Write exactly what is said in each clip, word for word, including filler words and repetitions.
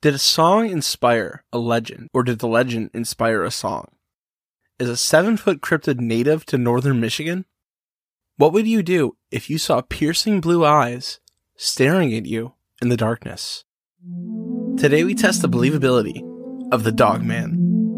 Did a song inspire a legend, or did the legend inspire a song? Is a seven-foot cryptid native to northern Michigan? What would you do if you saw piercing blue eyes staring at you in the darkness? Today we test the believability of the Dog Man.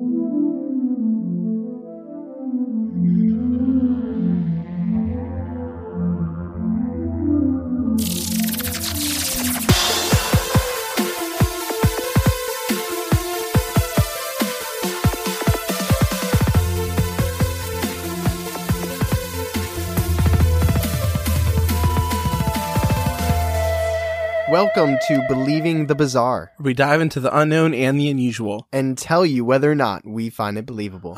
Welcome to Believing the Bizarre, where we dive into the unknown and the unusual and tell you whether or not we find it believable.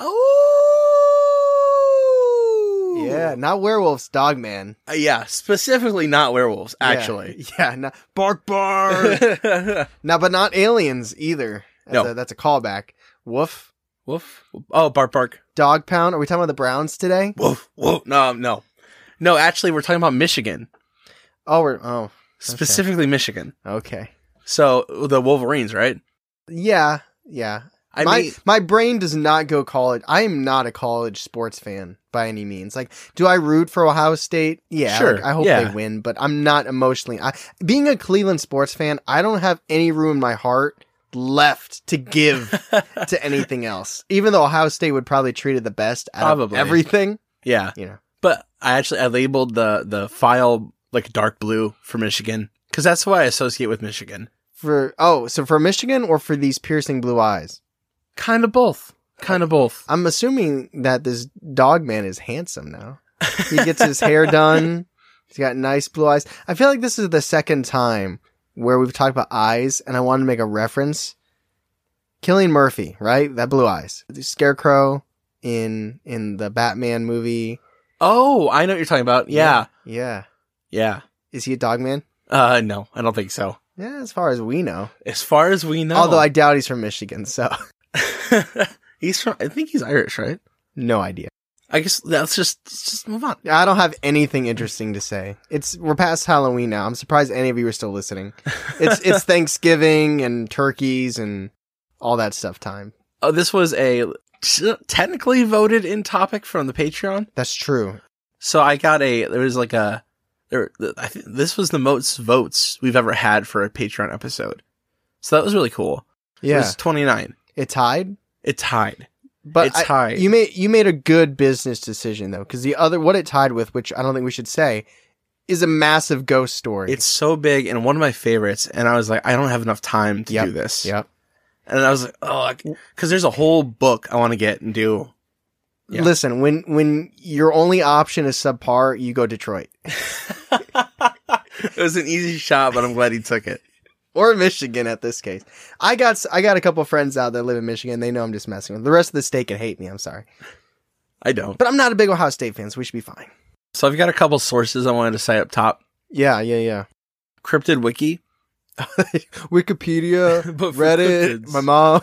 Oh! Yeah, not werewolves, Dog Man. Uh, yeah, specifically not werewolves, actually. Yeah, yeah not, bark, bark. No, but not aliens either. That's, no. a, that's a callback. Woof. Woof. Oh, bark, bark. Dog Pound. Are we talking about the Browns today? Woof, woof. No, no. No, actually, we're talking about Michigan. Oh, we're, oh. Specifically okay. Michigan. Okay. So, the Wolverines, right? Yeah, yeah. I my mean, my brain does not go college. I am not a college sports fan by any means. Like, do I root for Ohio State? Yeah, sure. Like, I hope yeah. they win, but I'm not emotionally. I, being a Cleveland sports fan, I don't have any room in my heart left to give to anything else. Even though Ohio State would probably treat it the best out probably. of everything. Yeah, you know. But I actually I labeled the the file like dark blue for Michigan because that's what I associate with Michigan. For oh, so for Michigan or for these piercing blue eyes? Kind of both. Kind of both. I'm assuming that this Dog Man is handsome now. He gets his hair done. He's got nice blue eyes. I feel like this is the second time where we've talked about eyes, and I wanted to make a reference. Cillian Murphy, right? That blue eyes. The Scarecrow in in the Batman movie. Oh, I know what you're talking about. Yeah. Yeah. Yeah. Is he a Dog Man? Uh, no, I don't think so. Yeah, as far as we know. As far as we know. Although I doubt he's from Michigan, so. He's from, I think he's Irish, right? No idea. I guess let's just, let's just move on. I don't have anything interesting to say. It's we're past Halloween now. I'm surprised any of you are still listening. It's it's Thanksgiving and turkeys and all that stuff time. Oh, this was a technically voted in topic from the Patreon. That's true. So I got a, there was like a, there, I think this was the most votes we've ever had for a Patreon episode. So that was really cool. Yeah. It was twenty-nine. It tied? It tied. But it's I, tied. You made you made a good business decision though, because the other what it tied with, which I don't think we should say, is a massive ghost story. It's so big and one of my favorites, and I was like, I don't have enough time to yep. do this. Yep. And I was like, oh, because there's a whole book I want to get and do. Yeah. Listen, when when your only option is subpar, you go Detroit. It was an easy shot, but I'm glad he took it. Or Michigan at this case. I got I got a couple friends out that live in Michigan. They know I'm just messing with them. The rest of the state can hate me. I'm sorry. I don't. But I'm not a big Ohio State fan, so we should be fine. So I've got a couple sources I wanted to say up top. Yeah, yeah, yeah. Cryptid Wiki. Wikipedia, Reddit, cryptids. my mom.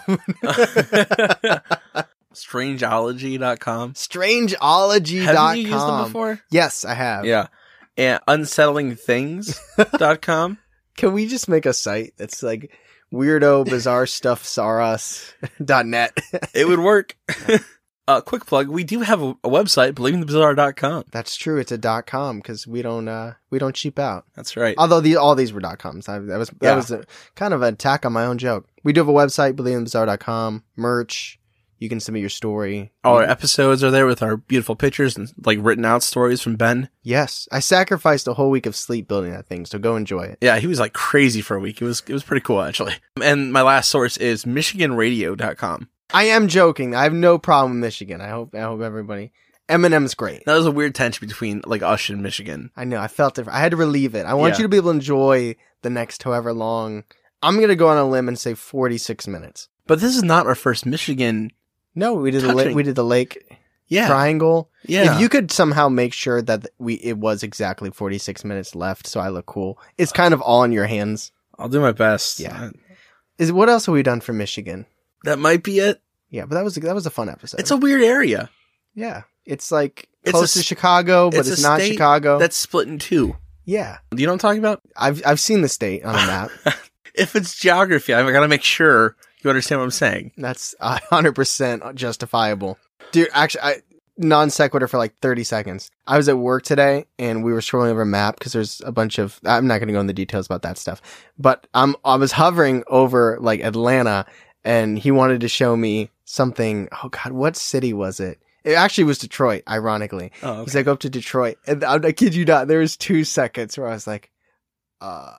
Strangeology dot com. Strangeology dot com. Have you used them before? Yes, I have. Yeah. And unsettling things dot com. Can we just make a site that's like weirdo bizarre stuff saras dot net? It would work. Uh, quick plug, we do have a, a website, believing the bizarre dot com. That's true. It's a dot com because we don't uh, we don't cheap out. That's right. Although the, all these were dot coms. I, that was that Yeah. was a, kind of an attack on my own joke. We do have a website, believing the bizarre dot com, merch. You can submit your story. All our episodes are there with our beautiful pictures and like written out stories from Ben. Yes, I sacrificed a whole week of sleep building that thing, so go enjoy it. Yeah, he was like crazy for a week. It was it was pretty cool actually. And my last source is michigan radio dot com. I am joking. I have no problem with Michigan. I hope I hope everybody. Eminem's great. That was a weird tension between like us and Michigan. I know. I felt it. I had to relieve it. I want Yeah. you to be able to enjoy the next however long. I'm gonna go on a limb and say forty-six minutes. But this is not our first Michigan. No, we did the la- Touching. we did the lake Yeah. triangle. Yeah. If you could somehow make sure that we it was exactly forty-six minutes left, so I look cool. It's kind of all in your hands. I'll do my best. Yeah. Is what else have we done for Michigan? That might be it. Yeah, but that was that was a fun episode. It's a weird area. yeah. It's like It's close a- to Chicago, but it's it's, a not state Chicago. That's split in two. yeah. Do you know what I'm talking about? I've I've seen the state on a map. if it's geography, I gotta make sure you understand what I'm saying. That's one hundred percent justifiable. Dude, actually, I, non sequitur for like thirty seconds. I was at work today and we were scrolling over a map because there's a bunch of, I'm not going to go into details about that stuff, but I'm, I was hovering over like Atlanta and he wanted to show me something. Oh God, what city was it? It actually was Detroit, ironically. Oh, okay. He's like, go up to Detroit. And I, I kid you not, there was two seconds where I was like, uh,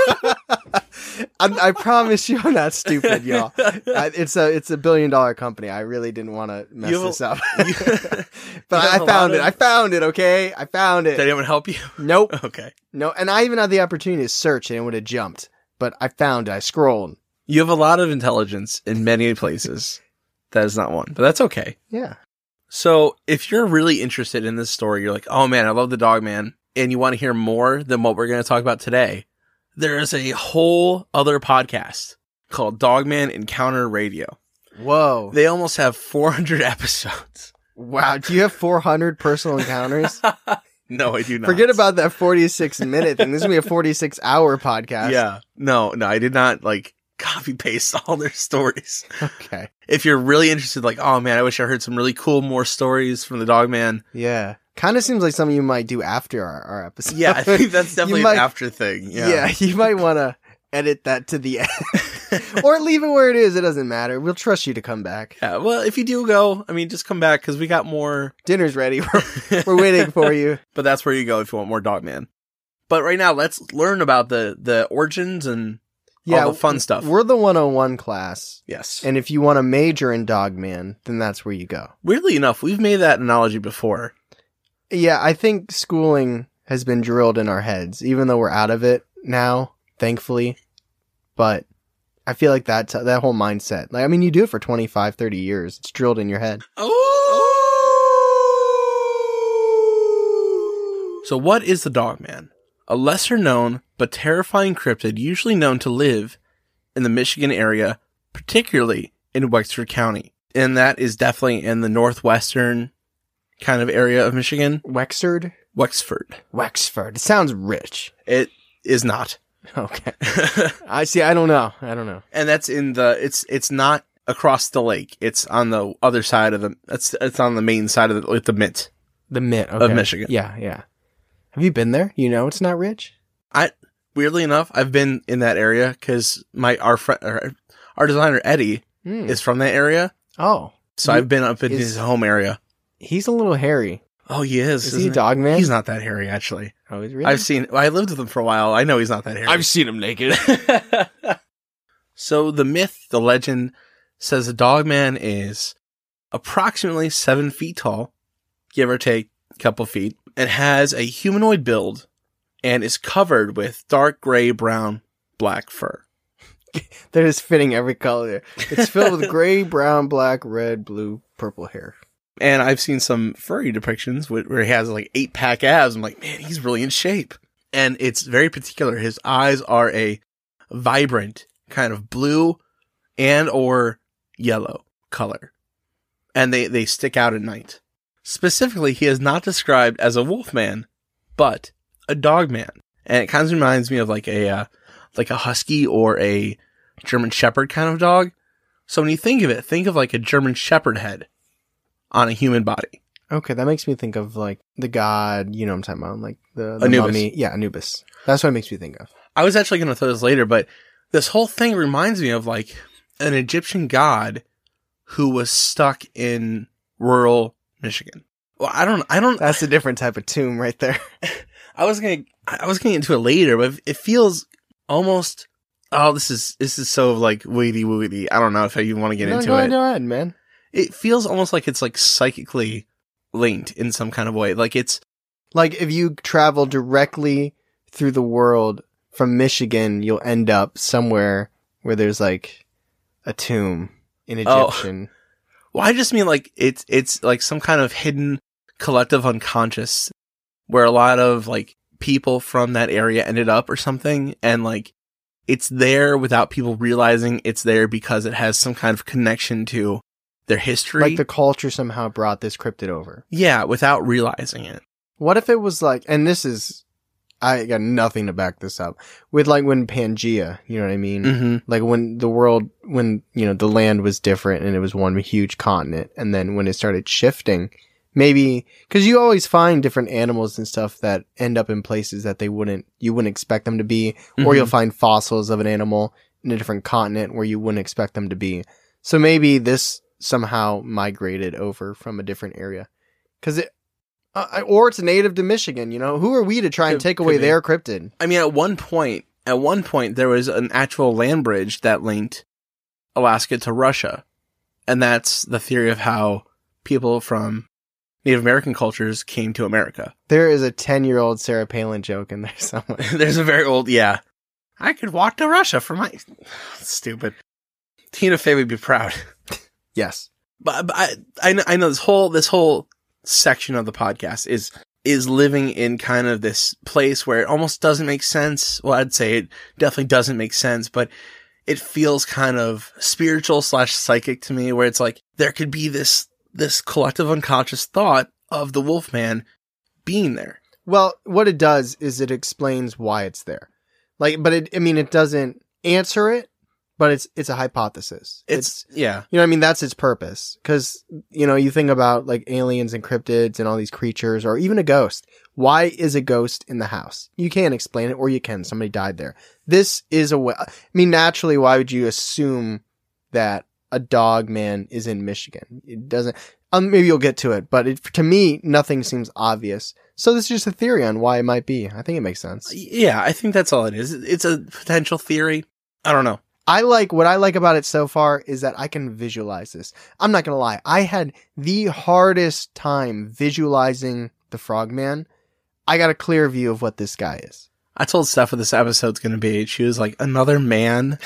I, I promise you I'm not stupid, y'all. I, it's a, it's a billion dollar company. I really didn't want to mess You- this up. you- But you I have a found lot it. of- I found it. Okay. I found Did it. anyone help you? Nope. Okay. No. And I even had the opportunity to search and it would have jumped, but I found it. I scrolled. You have a lot of intelligence in many places. That is not one, but that's okay. Yeah. So if you're really interested in this story, you're like, oh man, I love the Dog Man, and you want to hear more than what we're going to talk about today, there is a whole other podcast called Dogman Encounter Radio. Whoa. They almost have four hundred episodes. Wow. Do you have four hundred personal encounters? No, I do not. Forget about that forty-six minute thing. This is going to be a forty-six hour podcast. Yeah. No, no, I did not like copy paste all their stories. Okay. If you're really interested, like, oh man, I wish I heard some really cool more stories from the Dog Man. Yeah. Kind of seems like something you might do after our, our episode. Yeah, I think that's definitely might- an after thing. Yeah. Yeah. You might want to edit that to the end. Or leave it where it is. It doesn't matter. We'll trust you to come back. Yeah, well, if you do go, I mean, just come back because we got more. Dinner's ready. We're, we're waiting for you. But that's where you go if you want more Dogman. But right now, let's learn about the the origins and Yeah. all the fun stuff. We're the one oh one class. Yes. And if you want to major in Dogman, then that's where you go. Weirdly enough, we've made that analogy before. Yeah, I think schooling has been drilled in our heads, even though we're out of it now, thankfully. But I feel like that that whole mindset, like, I mean, you do it for twenty-five, thirty years. It's drilled in your head. Oh! So what is the Dogman? A lesser known but terrifying cryptid usually known to live in the Michigan area, particularly in Wexford County. And that is definitely in the northwestern kind of area of Michigan. Wexford? Wexford. Wexford. It sounds rich. It is not. Okay. I see. I don't know. I don't know. And that's in the, it's, it's not across the lake. It's on the other side of the, it's, it's on the main side of the, like the Mint. The Mint okay. Of Michigan. Yeah, yeah. Have you been there? You know it's not rich? I, weirdly enough, I've been in that area because my, our friend, our, our designer Eddie Mm. is from that area. Oh. So You- I've been up in is- his home area. He's a little hairy. Oh, he is. Is he a isn't dog man? He's not that hairy, actually. Oh, he's really? I've seen, I lived with him for a while. I know he's not that hairy. seen him naked. So the myth, the legend, says the Dogman is approximately seven feet tall, give or take a couple feet, and has a humanoid build and is covered with dark gray, brown, black fur. They're just fitting every color. It's filled with gray, brown, black, red, blue, purple hair. And I've seen some furry depictions wh- where he has like eight pack abs. I'm like, man, he's really in shape. And it's very particular. His eyes are a vibrant kind of blue and or yellow color. And they, they stick out at night. Specifically, he is not described as a wolf man, but a dog man. And it kind of reminds me of like a, uh, like a husky or a German shepherd kind of dog. So when you think of it, think of like a German shepherd head on a human body. Okay, that makes me think of like the god, you know what I'm talking about, like the, the Anubis. mummy. Yeah, Anubis. That's what it makes me think of. I was actually going to throw this later, but this whole thing reminds me of like an Egyptian god who was stuck in rural Michigan. Well, I don't, I don't, That's a different type of tomb right there. I was going to, I was going to get into it later, but it feels almost, oh, this is, this is so like weedy woody. I don't know if I even want to get no, into go it. ahead, go ahead, man. It feels almost like it's like psychically linked in some kind of way. Like it's, Like if you travel directly through the world from Michigan, you'll end up somewhere where there's like a tomb in Oh. Egyptian. well, I just mean like it's, it's like some kind of hidden collective unconscious where a lot of like people from that area ended up or something. And like it's there without people realizing it's there because it has some kind of connection to their history. Like the culture somehow brought this cryptid over. yeah, without realizing it. What if it was like, and this is I got nothing to back this up. With like when Pangea, you know what I mean? Mm-hmm. Like when the world, when, you know, the land was different and it was one huge continent. And then when it started shifting, maybe, cause you always find different animals and stuff that end up in places that they wouldn't, you wouldn't expect them to be, Mm-hmm. or you'll find fossils of an animal in a different continent where you wouldn't expect them to be. So maybe this somehow migrated over from a different area. Cause it, Uh, or it's native to Michigan, you know? Who are we to try and Could- take could away be. their cryptid? I mean, at one point, at one point, there was an actual land bridge that linked Alaska to Russia. And that's the theory of how people from Native American cultures came to America. There is a ten-year-old Sarah Palin joke in there somewhere. There's a very old, yeah. I could walk to Russia for my... Stupid. Tina Fey would be proud. Yes. But, but I, I know, I know this whole, this whole section of the podcast is, is living in kind of this place where it almost doesn't make sense. Well, I'd say it definitely doesn't make sense, but it feels kind of spiritual slash psychic to me, where it's like there could be this, this collective unconscious thought of the Wolfman being there. Well, what it does is it explains why it's there. Like, but it, I mean, it doesn't answer it, but it's, it's a hypothesis. It's, yeah. You know what I mean? That's its purpose. Cause, you know, you think about like aliens and cryptids and all these creatures, or even a ghost. Why is a ghost in the house? You can't explain it, or you can. Somebody died there. This is a way. I mean, naturally, why would you assume that a dog man is in Michigan? It doesn't, um, maybe you'll get to it, but it, to me, nothing seems obvious. So this is just a theory on why it might be. I think it makes sense. Yeah, I think that's all it is. It's a potential theory. I don't know. I like, what I like about it so far is that I can visualize this. I'm not going to lie. I had the hardest time visualizing the Frogman. I got a clear view of what this guy is. I told Steph what this episode's going to be. She was like, another man?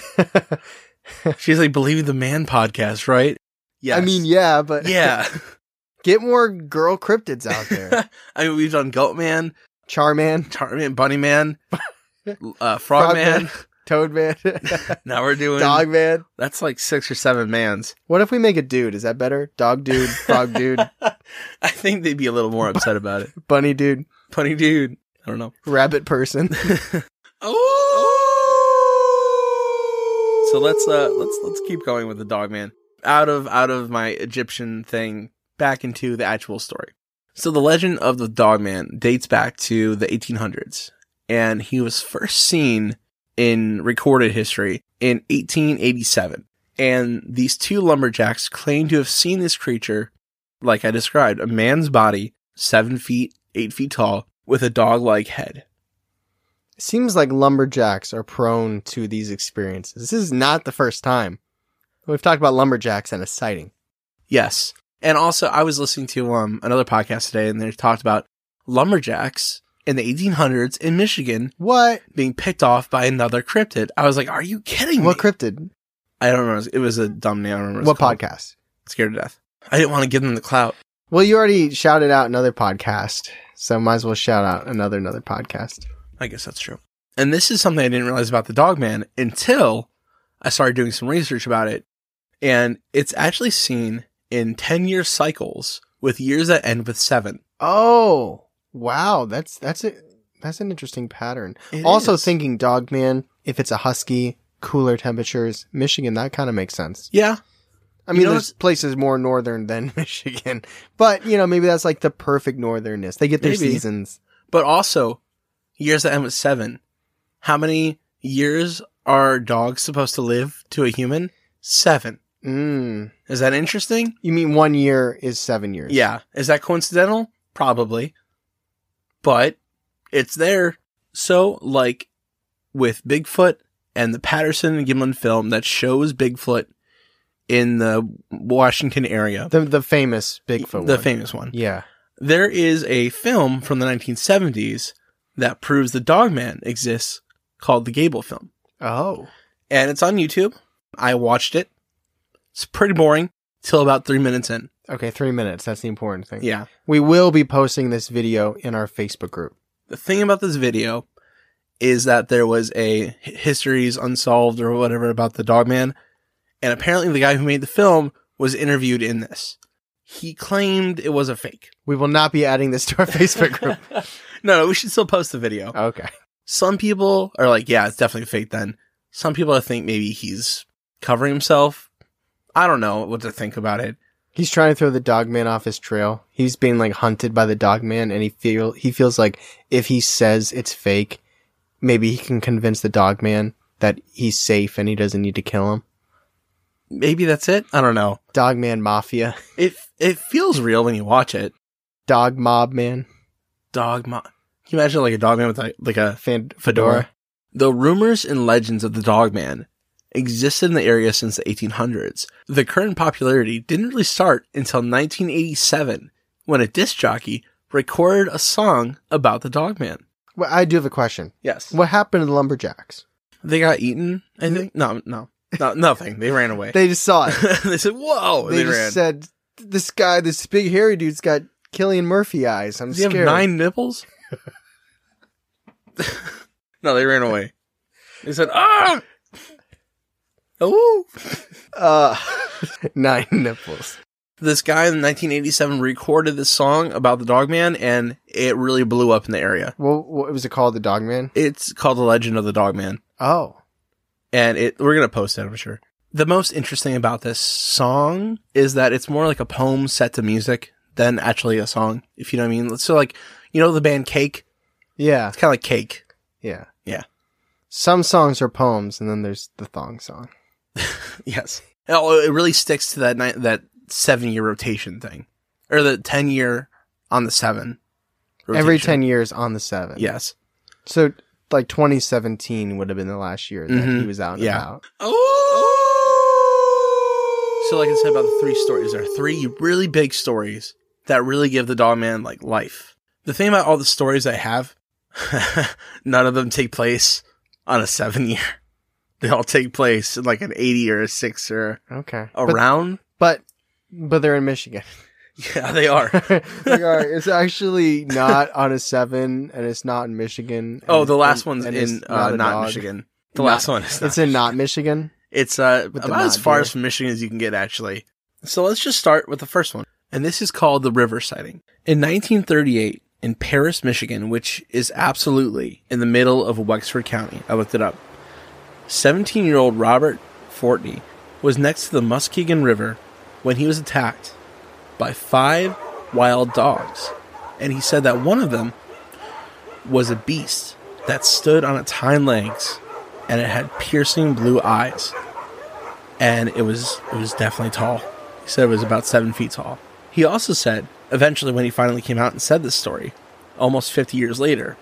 She's like, believing the man podcast, right? Yes. I mean, yeah, but Yeah. get more girl cryptids out there. I mean, we've done Goat Man, Charman, Charman, Bunny Man, uh, Frog Man. Toad Man, Now we're doing Dog Man. That's like six or seven mans. What if we make a dude? Is that better? Dog dude, frog dude, I think they'd be a little more upset about it. bunny dude, Bunny dude. I don't know. rabbit person. Oh. So let's uh let's let's keep going with the Dog Man. Out of out of my Egyptian thing, back into the actual story. So the legend of the Dog Man dates back to the eighteen hundreds, and he was first seen in recorded history in eighteen eighty-seven. And these two lumberjacks claim to have seen this creature, like I described, a man's body, seven feet, eight feet tall, with a dog-like head. Seems like lumberjacks are prone to these experiences. This is not the first time. We've talked about lumberjacks and a sighting. Yes. And also, I was listening to um another podcast today, and they talked about lumberjacks in the eighteen hundreds in Michigan What? being picked off by another cryptid. I was like, are you kidding me? What cryptid? I don't remember. It was a dumb name. I don't remember What called. podcast? Scared to death. I didn't want to give them the clout. Well, you already shouted out another podcast, so might as well shout out another another podcast. I guess that's true. And this is something I didn't realize about the Dog Man until I started doing some research about it. And it's actually seen in ten-year cycles with years that end with seven. Oh, wow. That's that's a that's an interesting pattern. It also is. thinking Dogman, if it's a husky, cooler temperatures, Michigan, that kind of makes sense. Yeah. I mean, You know there's what's- places more northern than Michigan, but you know, maybe that's like the perfect northernness. They get their Maybe. seasons. But also, years that end with seven. How many years are dogs supposed to live to a human? Seven. Mm. Is that interesting? You mean one year is seven years? Yeah. Is that coincidental? Probably. But it's there. So, like with Bigfoot and the Patterson and Gimlin film that shows Bigfoot in the Washington area, The the famous Bigfoot the one. famous one, Yeah. there is a film from the nineteen seventies that proves the Dogman exists called the Gable film. Oh. And it's on YouTube. I watched it. It's pretty boring till about three minutes in. Okay, three minutes. That's the important thing. Yeah. We will be posting this video in our Facebook group. The thing about this video is that there was a Histories Unsolved or whatever about the Dogman. And apparently the guy who made the film was interviewed in this. He claimed it was a fake. We will not be adding this to our Facebook group. no, we should still post the video. Okay. Some people are like, yeah, it's definitely fake then. Some people think maybe he's covering himself. I don't know what to think about it. He's trying to throw the Dogman off his trail. He's being like hunted by the Dogman, and he feel he feels like if he says it's fake, maybe he can convince the Dogman that he's safe and he doesn't need to kill him. Maybe that's it. I don't know. Dogman Mafia. It it feels real when you watch it. Dog Mob Man. Dog mob. Can you imagine like a dog man with like, like a Fan- fedora? fedora. The rumors and legends of the dog man existed in the area since the eighteen hundreds. The current popularity didn't really start until nineteen eighty-seven, when a disc jockey recorded a song about the dog man. Well, I do have a question. Yes. What happened to the Lumberjacks? They got eaten, I think? No, no. no nothing. They ran away. They just saw it. They said, whoa! And They they, just ran. said, this guy, this big hairy dude's got Cillian Murphy eyes. I'm Does he scared. have nine nipples? No, they ran away. They said, ah! Oh! Uh, nine nipples. This guy in nineteen eighty-seven recorded this song about the dog man, and it really blew up in the area. Well, what was it called? The Dogman? It's called The Legend of the Dog Man. Oh. And it we're going to post it, I'm sure. The most interesting about this song is that it's more like a poem set to music than actually a song, if you know what I mean. So, like, you know the band Cake? Yeah. It's kind of like Cake. Yeah. Yeah. Some songs are poems, and then there's the thong song. Yes. Oh, it really sticks to that ni- that seven-year rotation thing. Or the ten-year on the seven. Rotation. Every ten years on the seven. Yes. So, like, twenty seventeen would have been the last year that Mhm. he was out and Yeah. about. Oh! So, like I said about the three stories, there are three really big stories that really give the dog man, like, life. The thing about all the stories I have, none of them take place on a seven-year. They all take place in, like, an eighty or a six or Okay. around. But, but, but they're in Michigan. Yeah, they are. Like, all right, it's actually not on a seven, and it's not in Michigan. Oh, and- the last and- one's and in it's uh, a not dog. Michigan. The Not- last one is not It's in not Michigan. It's uh, With the about as not far deer. as from Michigan as you can get, actually. So let's just start with the first one. And this is called the River Sighting. In nineteen thirty-eight, in Paris, Michigan, which is absolutely in the middle of Wexford County, I looked it up, seventeen-year-old Robert Fortney was next to the Muskegon River when he was attacked by five wild dogs. And he said that one of them was a beast that stood on its hind legs, and it had piercing blue eyes. And it was it was definitely tall. He said it was about seven feet tall. He also said, eventually when he finally came out and said this story, almost fifty years later,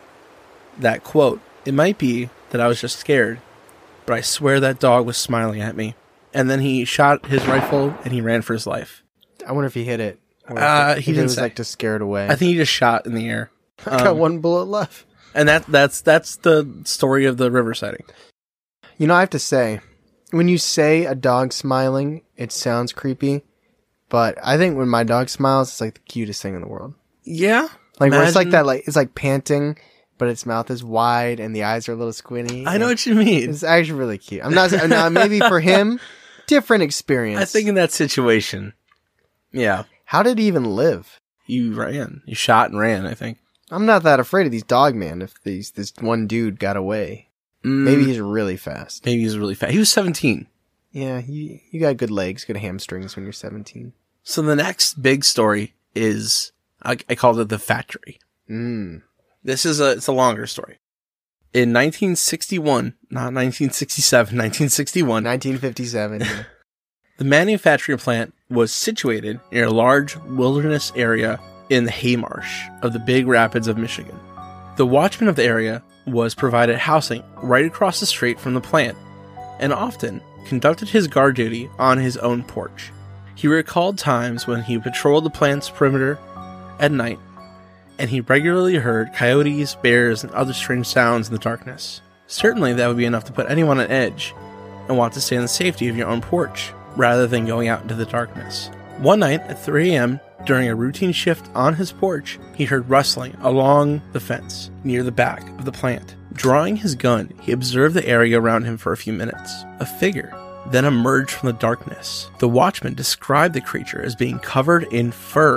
that, quote, "It might be that I was just scared, but I swear that dog was smiling at me." And then he shot his rifle and he ran for his life. I wonder if he hit it. Or if Uh, it, he if it didn't was say. like to scare it away. I think he just shot in the air. I got Um, one bullet left. And that that's that's the story of the river sighting. You know, I have to say, when you say a dog smiling, it sounds creepy. But I think when my dog smiles, it's like the cutest thing in the world. Yeah. Like where it's like Imagine- that, like it's like panting, but its mouth is wide and the eyes are a little squinty. I know and what you mean. It's actually really cute. I'm not now maybe for him, different experience. I think in that situation, yeah, How did he even live? you ran. You shot and ran, I think. I'm not that afraid of these dog man. If these this one dude got away, Mm, maybe he's really fast. maybe he's really fast. He was seventeen. Yeah, you you got good legs, good hamstrings when you're seventeen. So the next big story is, I, I called it the factory. Mm. This is a, it's a longer story. In nineteen sixty-one, not nineteen sixty-seven, nineteen sixty-one, nineteen fifty-seven. Yeah. the manufacturing plant was situated near a large wilderness area in the Haymarsh of the Big Rapids of Michigan. The watchman of the area was provided housing right across the street from the plant, and often conducted his guard duty on his own porch. He recalled times when he patrolled the plant's perimeter at night, and he regularly heard coyotes, bears, and other strange sounds in the darkness. Certainly that would be enough to put anyone on edge and want to stay in the safety of your own porch, rather than going out into the darkness. One night at three a.m., during a routine shift on his porch, he heard rustling along the fence near the back of the plant. Drawing his gun, he observed the area around him for a few minutes. A figure then emerged from the darkness. The watchman described the creature as being covered in fur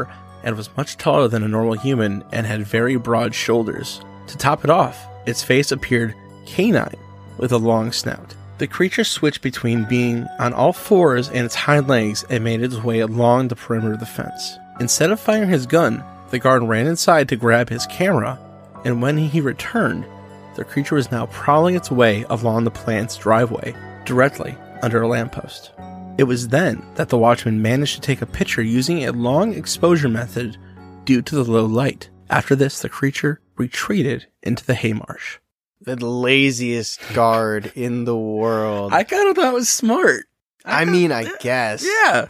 and was much taller than a normal human and had very broad shoulders. To top it off, its face appeared canine with a long snout. The creature switched between being on all fours and its hind legs and made its way along the perimeter of the fence. Instead of firing his gun, the guard ran inside to grab his camera, and when he returned, the creature was now prowling its way along the plant's driveway, directly under a lamppost. It was then that the watchman managed to take a picture using a long exposure method due to the low light. After this, the creature retreated into the haymarsh. The laziest guard in the world. I kind of thought it was smart. I, I mean, I guess. Yeah.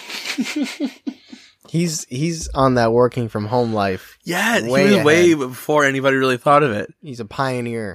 he's he's on that working from home life. Yeah, way he was ahead. way before anybody really thought of it. He's a pioneer.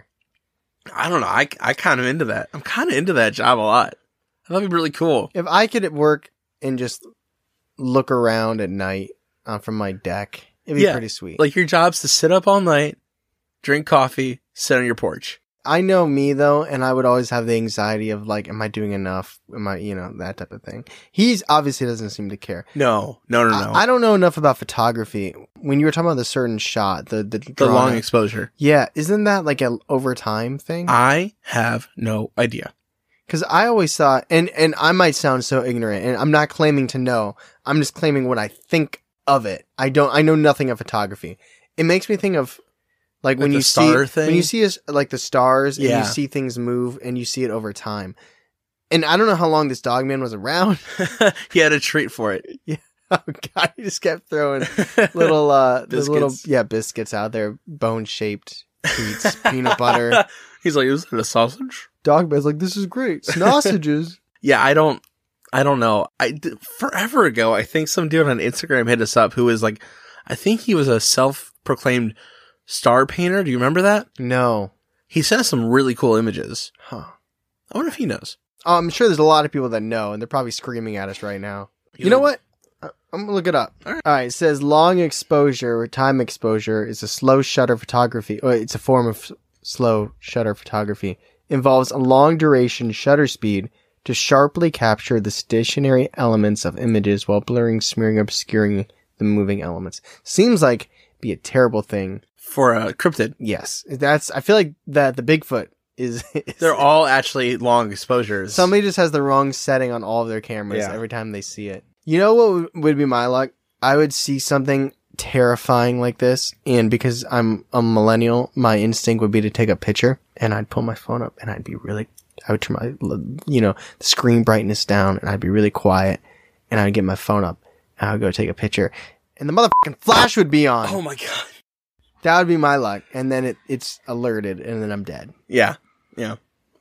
I don't know. I, I kind of into that. I'm kind of into that job a lot. I thought it'd be really cool. If I could work and just look around at night uh, from my deck, it'd be Yeah, pretty sweet. Like, your job's to sit up all night, drink coffee, sit on your porch. I know me though, and I would always have the anxiety of like, am I doing enough? Am I, you know, that type of thing. He's obviously doesn't seem to care. No, no, no, no. I, I don't know enough about photography. When you were talking about the certain shot, the the, the long drawn- exposure. yeah, isn't that like a over time thing? I have no idea. Because I always thought, and and I might sound so ignorant, and I'm not claiming to know. I'm just claiming what I think of it. I don't. I know nothing of photography. It makes me think of like, Like when the you star see thing? when you see us like the stars, and Yeah. you see things move, and you see it over time. And I don't know how long this dog man was around. He had a treat for it. Oh God, he just kept throwing little uh the little Biscuits. yeah biscuits out there, bone shaped treats, peanut butter. He's like, is it a sausage? Dog man's like, this is great, sausages. Yeah, I don't, I don't know. I d- forever ago, I think some dude on Instagram hit us up who was like, I think he was a self-proclaimed star painter. Do you remember that? No, He sent us some really cool images. huh? I wonder if he knows. Oh, I'm sure there's a lot of people that know, and they're probably screaming at us right now. You know what? I- I'm gonna look it up. All right. All right. It says long exposure or time exposure is a slow shutter photography. Or it's a form of s- slow shutter photography. Involves a long duration shutter speed to sharply capture the stationary elements of images while blurring, smearing, obscuring the moving elements. Seems like it'd be a terrible thing. For a cryptid. Yes, that's. I feel like that the Bigfoot is. is They're all actually long exposures. Somebody just has the wrong setting on all of their cameras Yeah. every time they see it. You know what would- would be my luck? I would see something terrifying like this, and because I'm a millennial, my instinct would be to take a picture, and I'd pull my phone up, and I'd be really, I would turn my, you know, the screen brightness down, and I'd be really quiet, and I'd get my phone up, and I'd go take a picture, and the motherfucking flash would be on. Oh my god. That would be my luck, and then it, it's alerted, and then I'm dead. Yeah. Yeah.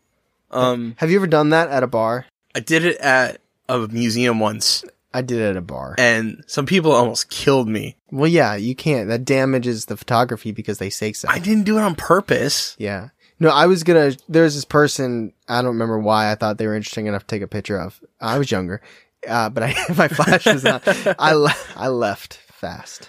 Um, Have you ever done that at a bar? I did it at a museum once, I did it at a bar. and some people almost killed me. Well, yeah, you can't. That damages the photography because they say so. I didn't do it on purpose. Yeah. No, I was gonna. There's this person. I don't remember why I thought they were interesting enough to take a picture of. I was younger, uh, but I, my flash was not. I le- I left fast.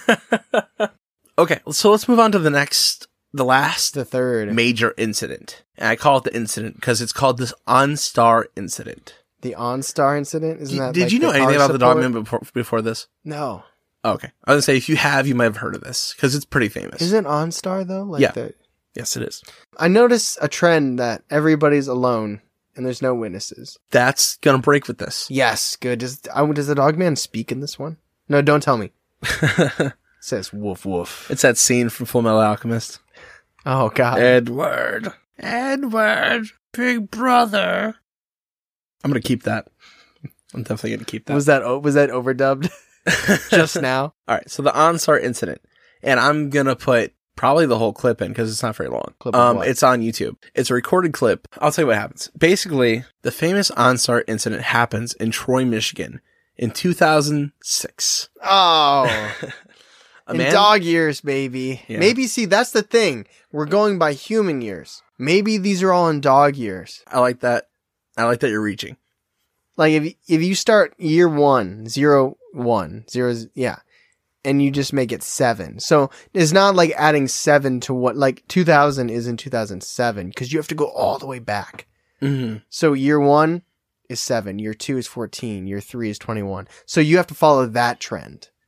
Okay, so let's move on to the next, the last The third, major incident. And I call it the incident because it's called this OnStar incident. the OnStar incident. Isn't that? Did like you know the anything car about the support? Dogman before, before this? No. Oh, okay. I was going to say, if you have, you might have heard of this because it's pretty famous. Isn't OnStar though? Like Yeah. The, Yes, it is. I notice a trend that everybody's alone and there's no witnesses. That's going to break with this. Yes, good. Does I, does the Dogman speak in this one? No, don't tell me. It says woof woof. It's that scene from Full Metal Alchemist. Oh God. Edward. Edward. Big brother. I'm going to keep that. I'm definitely going to keep that. Was that o- was that overdubbed just now? All right. So the OnStar incident. And I'm going to put probably the whole clip in because it's not very long. Clip of um, what? It's on YouTube. It's a recorded clip. I'll tell you what happens. Basically, the famous OnStar incident happens in Troy, Michigan in two thousand six. Oh, A in man- dog years, baby. Yeah. Maybe, see, that's the thing. We're going by human years. Maybe these are all in dog years. I like that. I like that you're reaching. Like if if you start year one, zero, one, zero, yeah, and you just make it seven. So it's not like adding seven to what, like two thousand is in two thousand seven because you have to go all the way back. Mm-hmm. So year one is seven, year two is fourteen, year three is twenty-one. So you have to follow that trend.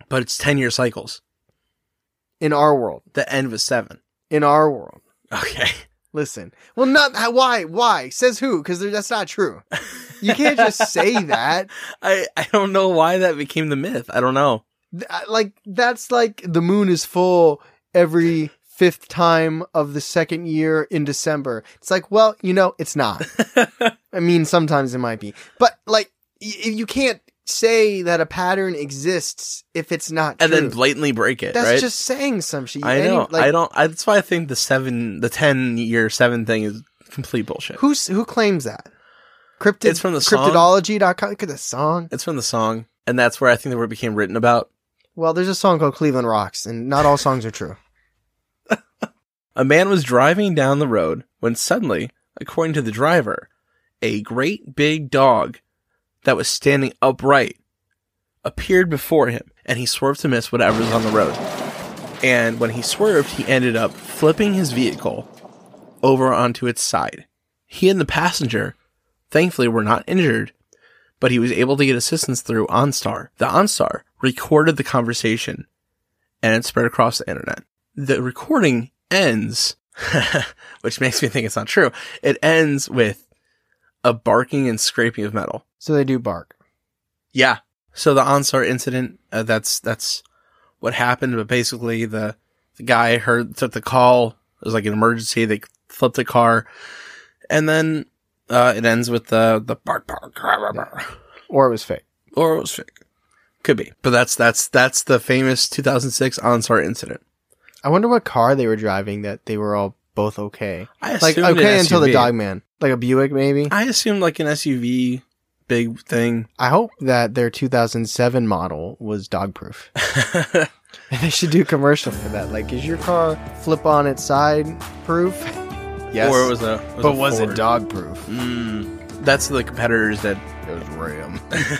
But it's ten-year cycles. In our world. The end was seven. In our world. Okay. Listen. Well, not why? Why? Says who? Because that's not true. You can't just say that. I, I don't know why that became the myth. I don't know. Like, that's like the moon is full every fifth time of the second year in December. It's like, well, you know, it's not. I mean, sometimes it might be. But, like, y- you can't say that a pattern exists if it's not true. And then blatantly break it, That's right? just saying some shit. I Any- know. like, I don't. I, that's why I think the seven, the ten-year seven thing is complete bullshit. Who's, who claims that? Cryptid, It's from the song. Cryptidology dot com. Look at the song. It's from the song, and that's where I think the word became written about. Well, there's a song called Cleveland Rocks, and not all songs are true. A man was driving down the road when suddenly, according to the driver, a great big dog that was standing upright appeared before him, and he swerved to miss whatever was on the road. And when he swerved, he ended up flipping his vehicle over onto its side. He and the passenger, thankfully, were not injured, but he was able to get assistance through OnStar. The OnStar recorded the conversation, and it spread across the internet. The recording ends, which makes me think it's not true. It ends with a barking and scraping of metal. So they do bark. Yeah. So the OnStar incident, uh, that's that's what happened. But basically, the the guy heard took the call. It was like an emergency. They flipped the car, and then uh, it ends with the the bark bark. Or it was fake. Or it was fake. Could be. But that's that's that's the famous two thousand six OnStar incident. I wonder what car they were driving that they were all both okay. I Like, assumed okay an until the S U V. dog man. Like a Buick, maybe? I assumed like an S U V, big thing. I hope that their two thousand seven model was dog proof. They should do a commercial for that. Like, is your car flip on its side proof? Yes. Or it was a. It was but a was Ford. it dog proof? Mm, that's the competitors that. It was Ram.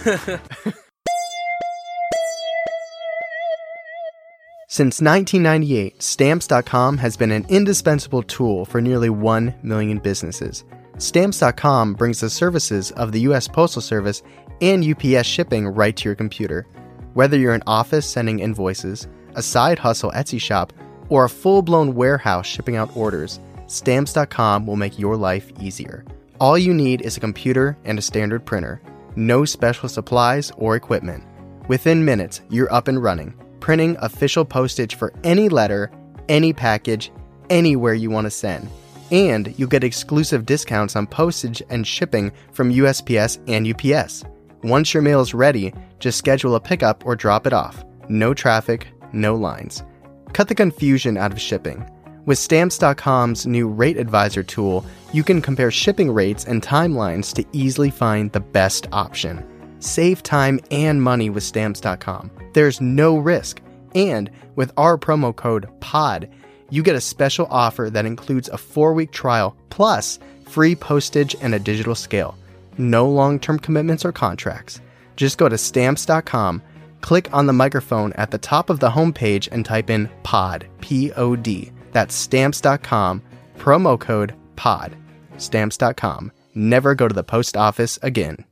Since nineteen ninety-eight, Stamps dot com has been an indispensable tool for nearly one million businesses. Stamps dot com brings the services of the U S Postal Service and U P S shipping right to your computer. Whether you're an office sending invoices, a side hustle Etsy shop, or a full-blown warehouse shipping out orders, Stamps dot com will make your life easier. All you need is a computer and a standard printer. No special supplies or equipment. Within minutes, you're up and running, printing official postage for any letter, any package, anywhere you want to send. And you get exclusive discounts on postage and shipping from U S P S and U P S. Once your mail is ready, just schedule a pickup or drop it off. No traffic, no lines. Cut the confusion out of shipping. With Stamps dot com's new Rate Advisor tool, you can compare shipping rates and timelines to easily find the best option. Save time and money with Stamps dot com. There's no risk. And with our promo code POD, you get a special offer that includes a four-week trial plus free postage and a digital scale. No long-term commitments or contracts. Just go to Stamps dot com, click on the microphone at the top of the homepage and type in POD, P O D. That's Stamps dot com, promo code POD. Stamps dot com. Never go to the post office again.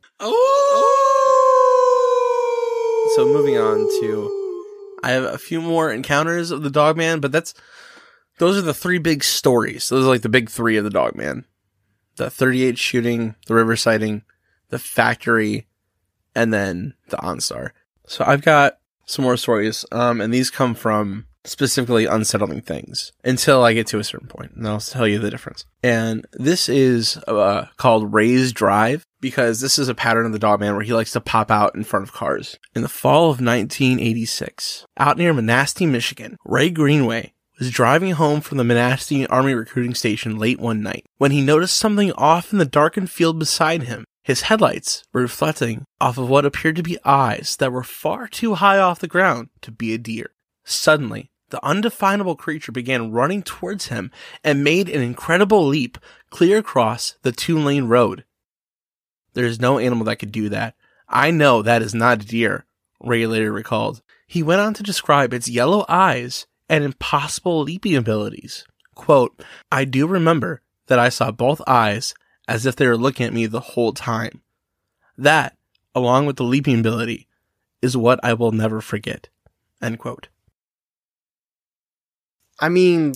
Oh! So moving on to, I have a few more encounters of the Dogman, but that's, those are the three big stories. Those are like the big three of the Dogman. The thirty-eight shooting, the river sighting, the factory, and then the OnStar. So I've got some more stories, um, and these come from specifically unsettling things until I get to a certain point, and I'll tell you the difference. And this is uh, called Ray's Drive, because this is a pattern of the Dogman where he likes to pop out in front of cars. In the fall of nineteen eighty-six, out near Manistee, Michigan, Ray Greenway was driving home from the Manistee Army recruiting station late one night when he noticed something off in the darkened field beside him. His headlights were reflecting off of what appeared to be eyes that were far too high off the ground to be a deer. Suddenly, the undefinable creature began running towards him and made an incredible leap clear across the two-lane road. There is no animal that could do that. I know that is not a deer, Ray later recalled. He went on to describe its yellow eyes and impossible leaping abilities. Quote, I do remember that I saw both eyes as if they were looking at me the whole time. That, along with the leaping ability, is what I will never forget. End quote. I mean,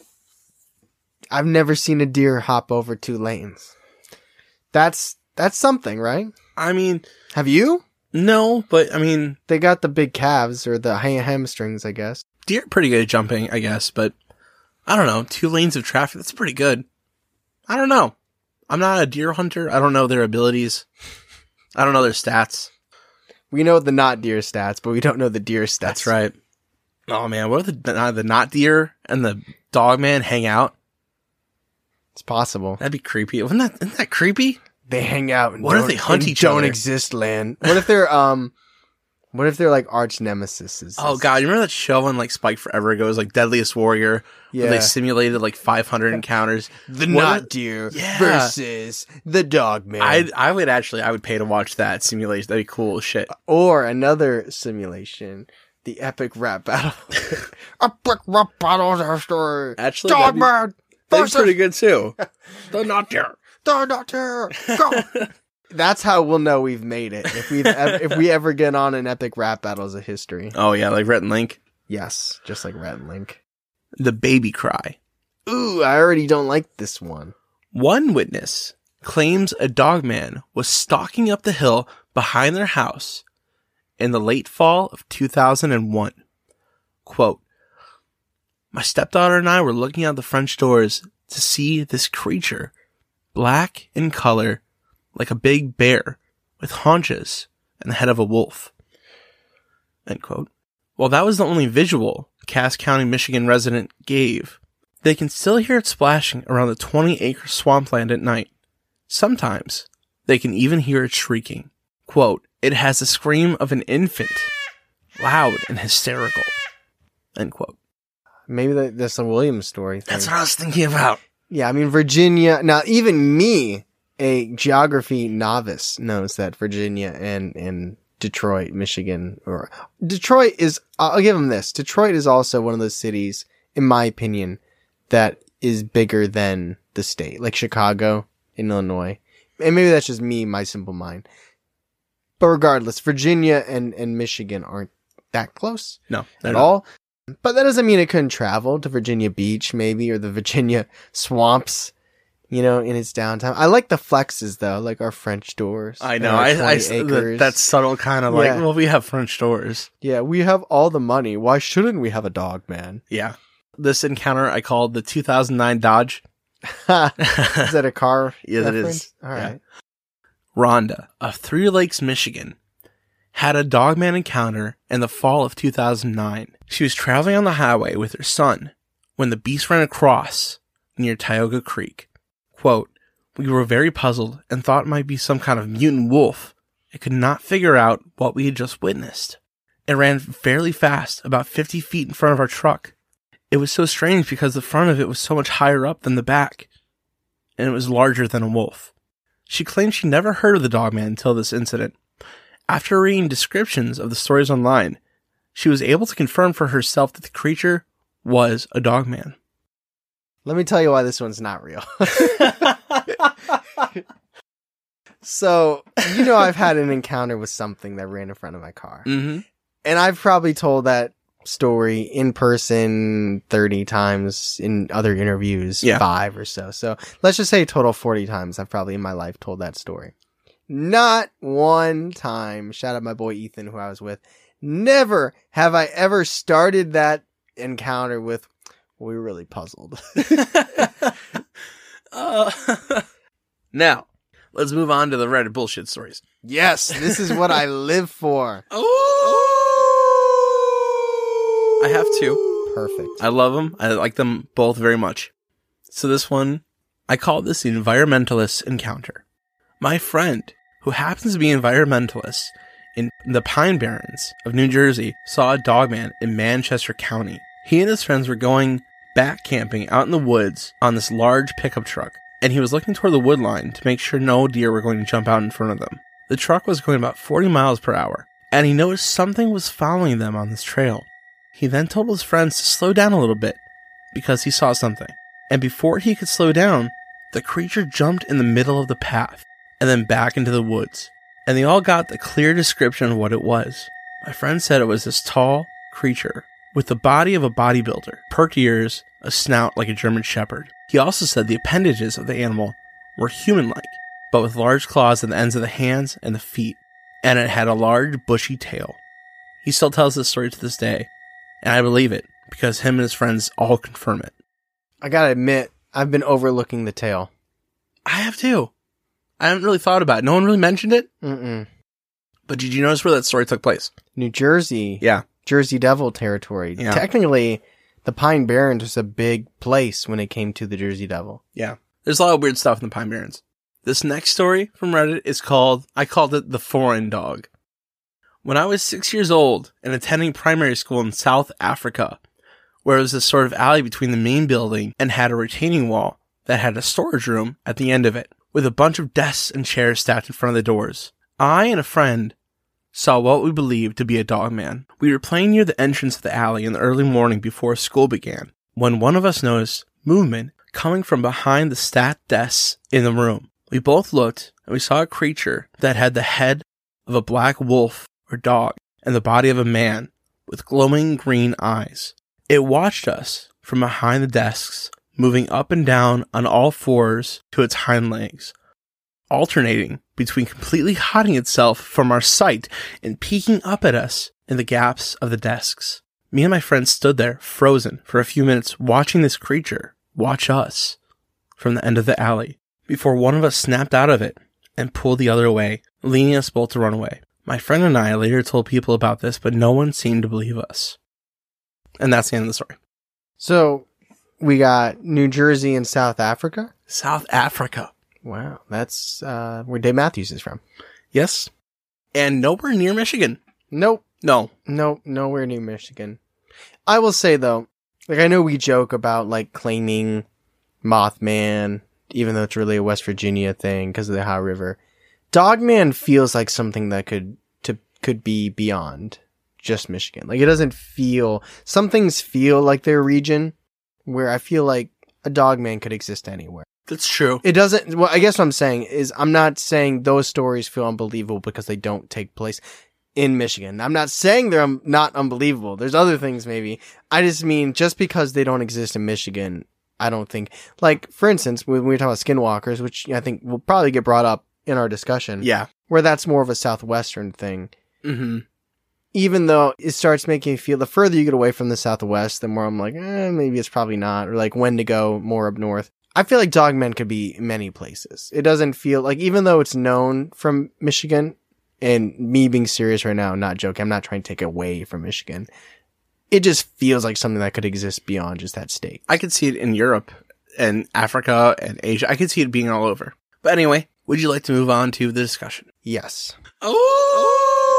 I've never seen a deer hop over two lanes. That's that's something, right? I mean, have you? No, but I mean, they got the big calves or the ham- hamstrings, I guess. Deer are pretty good at jumping, I guess, but I don't know. Two lanes of traffic, that's pretty good. I don't know. I'm not a deer hunter. I don't know their abilities. I don't know their stats. We know the not deer stats, but we don't know the deer stats. That's right. Oh man, what if the, uh, the not deer and the dog man hang out? It's possible. That'd be creepy. Isn't that, isn't that creepy? They hang out. And what if they hunt each don't other? Don't exist land. What if they're um? What if they're like arch nemesis? Oh god, you remember that show on like Spike forever ago? It was like Deadliest Warrior. Yeah. Where they simulated like five hundred encounters. The what not if, deer yeah. versus the dog man. I I would actually I would pay to watch that simulation. That'd be cool as shit. Or another simulation. The epic rap battle. Epic rap battle story. Actually, dog man. That's pretty good too. The not deer. The not deer. Go. That's how we'll know we've made it if we ev- if we ever get on an epic rap battle as a history. Oh yeah, like Rhett and Link. Yes, just like Rhett and Link. The baby cry. Ooh, I already don't like this one. One witness claims a dog man was stalking up the hill behind their house in the late fall of two thousand one. Quote, "My stepdaughter and I were looking out the French doors to see this creature, black in color, like a big bear, with haunches and the head of a wolf." End quote. While that was the only visual Cass County, Michigan resident gave, they can still hear it splashing around the twenty-acre swampland at night. Sometimes they can even hear it shrieking. Quote, "It has the scream of an infant, loud and hysterical." End quote. Maybe that, that's a Williams story thing. That's what I was thinking about. Yeah, I mean, Virginia... Now, even me, a geography novice, knows that Virginia and, and Detroit, Michigan... or Detroit is... I'll give them this. Detroit is also one of those cities, in my opinion, that is bigger than the state. Like Chicago in Illinois. And maybe that's just me, my simple mind. But regardless, Virginia and, and Michigan aren't that close. No, at not. all. But that doesn't mean it couldn't travel to Virginia Beach, maybe, or the Virginia swamps, you know, in its downtime. I like the flexes, though, like our French doors. I know. I, I, the, that subtle kind of like, yeah. Well, we have French doors. Yeah, we have all the money. Why shouldn't we have a dog, man? Yeah. This encounter I called the two thousand nine Dodge. Is that a car? Yes, reference? It is. All right. Yeah. Rhonda of Three Lakes, Michigan, had a dogman encounter in the fall of two thousand nine. She was traveling on the highway with her son when the beast ran across near Tioga Creek. Quote, "We were very puzzled and thought it might be some kind of mutant wolf. I could not figure out what we had just witnessed. It ran fairly fast, about fifty feet in front of our truck. It was so strange because the front of it was so much higher up than the back, and it was larger than a wolf." She claimed she never heard of the dogman until this incident. After reading descriptions of the stories online, she was able to confirm for herself that the creature was a dogman. Let me tell you why this one's not real. So, you know, I've had an encounter with something that ran in front of my car. Mm-hmm. And I've probably told that story in person thirty times, in other interviews yeah. five or so. So let's just say total forty times I've probably in my life told that story. Not one time, shout out my boy Ethan who I was with, never have I ever started that encounter with, we were really puzzled. uh, now, let's move on to the Reddit bullshit stories. Yes, this is what I live for. Oh! I have two. Perfect. I love them. I like them both very much. So this one, I call this the environmentalist encounter. My friend, who happens to be an environmentalist in the Pine Barrens of New Jersey, saw a dogman in Manchester County. He and his friends were going back camping out in the woods on this large pickup truck, and he was looking toward the wood line to make sure no deer were going to jump out in front of them. The truck was going about forty miles per hour, and he noticed something was following them on this trail. He then told his friends to slow down a little bit, because he saw something. And before he could slow down, the creature jumped in the middle of the path, and then back into the woods. And they all got the clear description of what it was. My friend said it was this tall, creature with the body of a bodybuilder, perked ears, a snout like a German shepherd. He also said the appendages of the animal were human-like, but with large claws at the ends of the hands and the feet, and it had a large bushy tail. He still tells this story to this day, and I believe it because him and his friends all confirm it. I gotta admit, I've been overlooking the tail. I have too. I haven't really thought about it. No one really mentioned it. Mm-mm. But did you notice where that story took place? New Jersey. Yeah. Jersey Devil territory. Yeah. Technically, the Pine Barrens was a big place when it came to the Jersey Devil. Yeah. There's a lot of weird stuff in the Pine Barrens. This next story from Reddit is called, I called it the foreign dog. When I was six years old and attending primary school in South Africa, where it was a sort of alley between the main building and had a retaining wall that had a storage room at the end of it, with a bunch of desks and chairs stacked in front of the doors, I and a friend saw what we believed to be a dog man. We were playing near the entrance of the alley in the early morning before school began, when one of us noticed movement coming from behind the stacked desks in the room. We both looked, and we saw a creature that had the head of a black wolf or dog and the body of a man with glowing green eyes. It watched us from behind the desks, moving up and down on all fours to its hind legs, alternating between completely hiding itself from our sight and peeking up at us in the gaps of the desks. Me and my friend stood there, frozen, for a few minutes, watching this creature watch us from the end of the alley, before one of us snapped out of it and pulled the other away, leading us both to run away. My friend and I later told people about this, but no one seemed to believe us. And that's the end of the story. So, we got New Jersey and South Africa? South Africa. Wow, that's uh, where Dave Matthews is from. Yes. And nowhere near Michigan. Nope. No. Nope, nowhere near Michigan. I will say, though, like, I know we joke about, like, claiming Mothman, even though it's really a West Virginia thing because of the Ohio River. Dogman feels like something that could to could be beyond just Michigan. Like, it doesn't feel... Some things feel like their region, where I feel like a Dogman could exist anywhere. That's true. It doesn't... Well, I guess what I'm saying is I'm not saying those stories feel unbelievable because they don't take place in Michigan. I'm not saying they're um, not unbelievable. There's other things maybe. I just mean just because they don't exist in Michigan, I don't think... Like, for instance, when we talk about skinwalkers, which I think will probably get brought up in our discussion. Yeah. Where that's more of a Southwestern thing. Mm-hmm. Even though it starts making me feel, the further you get away from the Southwest, the more I'm like, eh, maybe it's probably not. Or like when to go more up north. I feel like Dogman could be many places. It doesn't feel like, even though it's known from Michigan, and me being serious right now, not joking, I'm not trying to take away from Michigan. It just feels like something that could exist beyond just that state. I could see it in Europe and Africa and Asia. I could see it being all over. But anyway, would you like to move on to the discussion? Yes. Oh!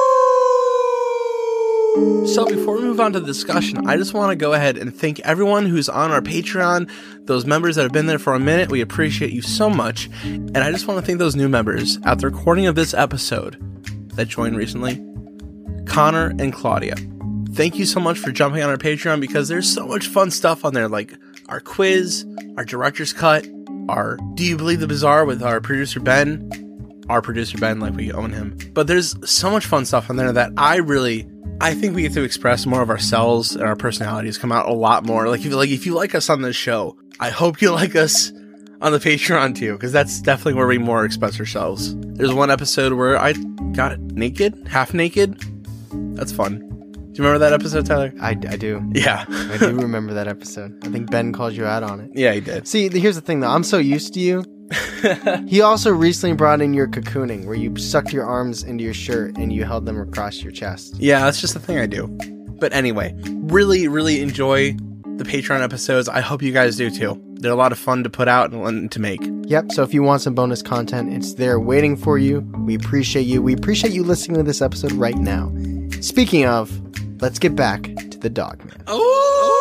So before we move on to the discussion, I just want to go ahead and thank everyone who's on our Patreon, those members that have been there for a minute. We appreciate you so much. And I just want to thank those new members at the recording of this episode that joined recently, Connor and Claudia. Thank you so much for jumping on our Patreon because there's so much fun stuff on there, like our quiz, our director's cut, our Do You Believe the Bizarre with our producer Ben, our producer Ben, like we own him. But there's so much fun stuff on there that I really... I think we get to express more of ourselves and our personalities come out a lot more. Like if you like, if you like us on this show, I hope you like us on the Patreon too, because that's definitely where we more express ourselves. There's one episode where I got naked, half naked. That's fun. Do you remember that episode, Tyler? I, I do. Yeah. I do remember that episode. I think Ben called you out on it. Yeah, he did. See, here's the thing though. I'm so used to you. He also recently brought in your cocooning, where you sucked your arms into your shirt and you held them across your chest. Yeah, that's just the thing I do. But anyway, really, really enjoy the Patreon episodes. I hope you guys do too. They're a lot of fun to put out and to make. Yep, so if you want some bonus content, it's there waiting for you. We appreciate you. We appreciate you listening to this episode right now. Speaking of, let's get back to the Dogman. Oh!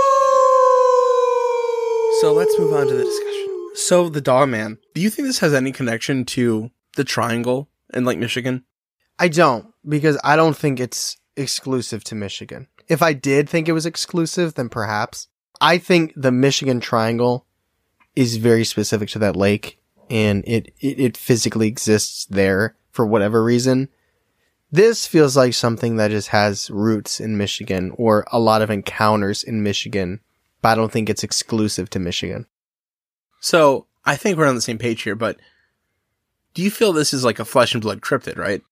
So let's move on to the discussion. So the Dogman, do you think this has any connection to the Triangle in Lake Michigan? I don't, because I don't think it's exclusive to Michigan. If I did think it was exclusive, then perhaps. I think the Michigan Triangle is very specific to that lake, and it, it, it physically exists there for whatever reason. This feels like something that just has roots in Michigan or a lot of encounters in Michigan, but I don't think it's exclusive to Michigan. So I think we're on the same page here, but do you feel this is like a flesh and blood cryptid, right?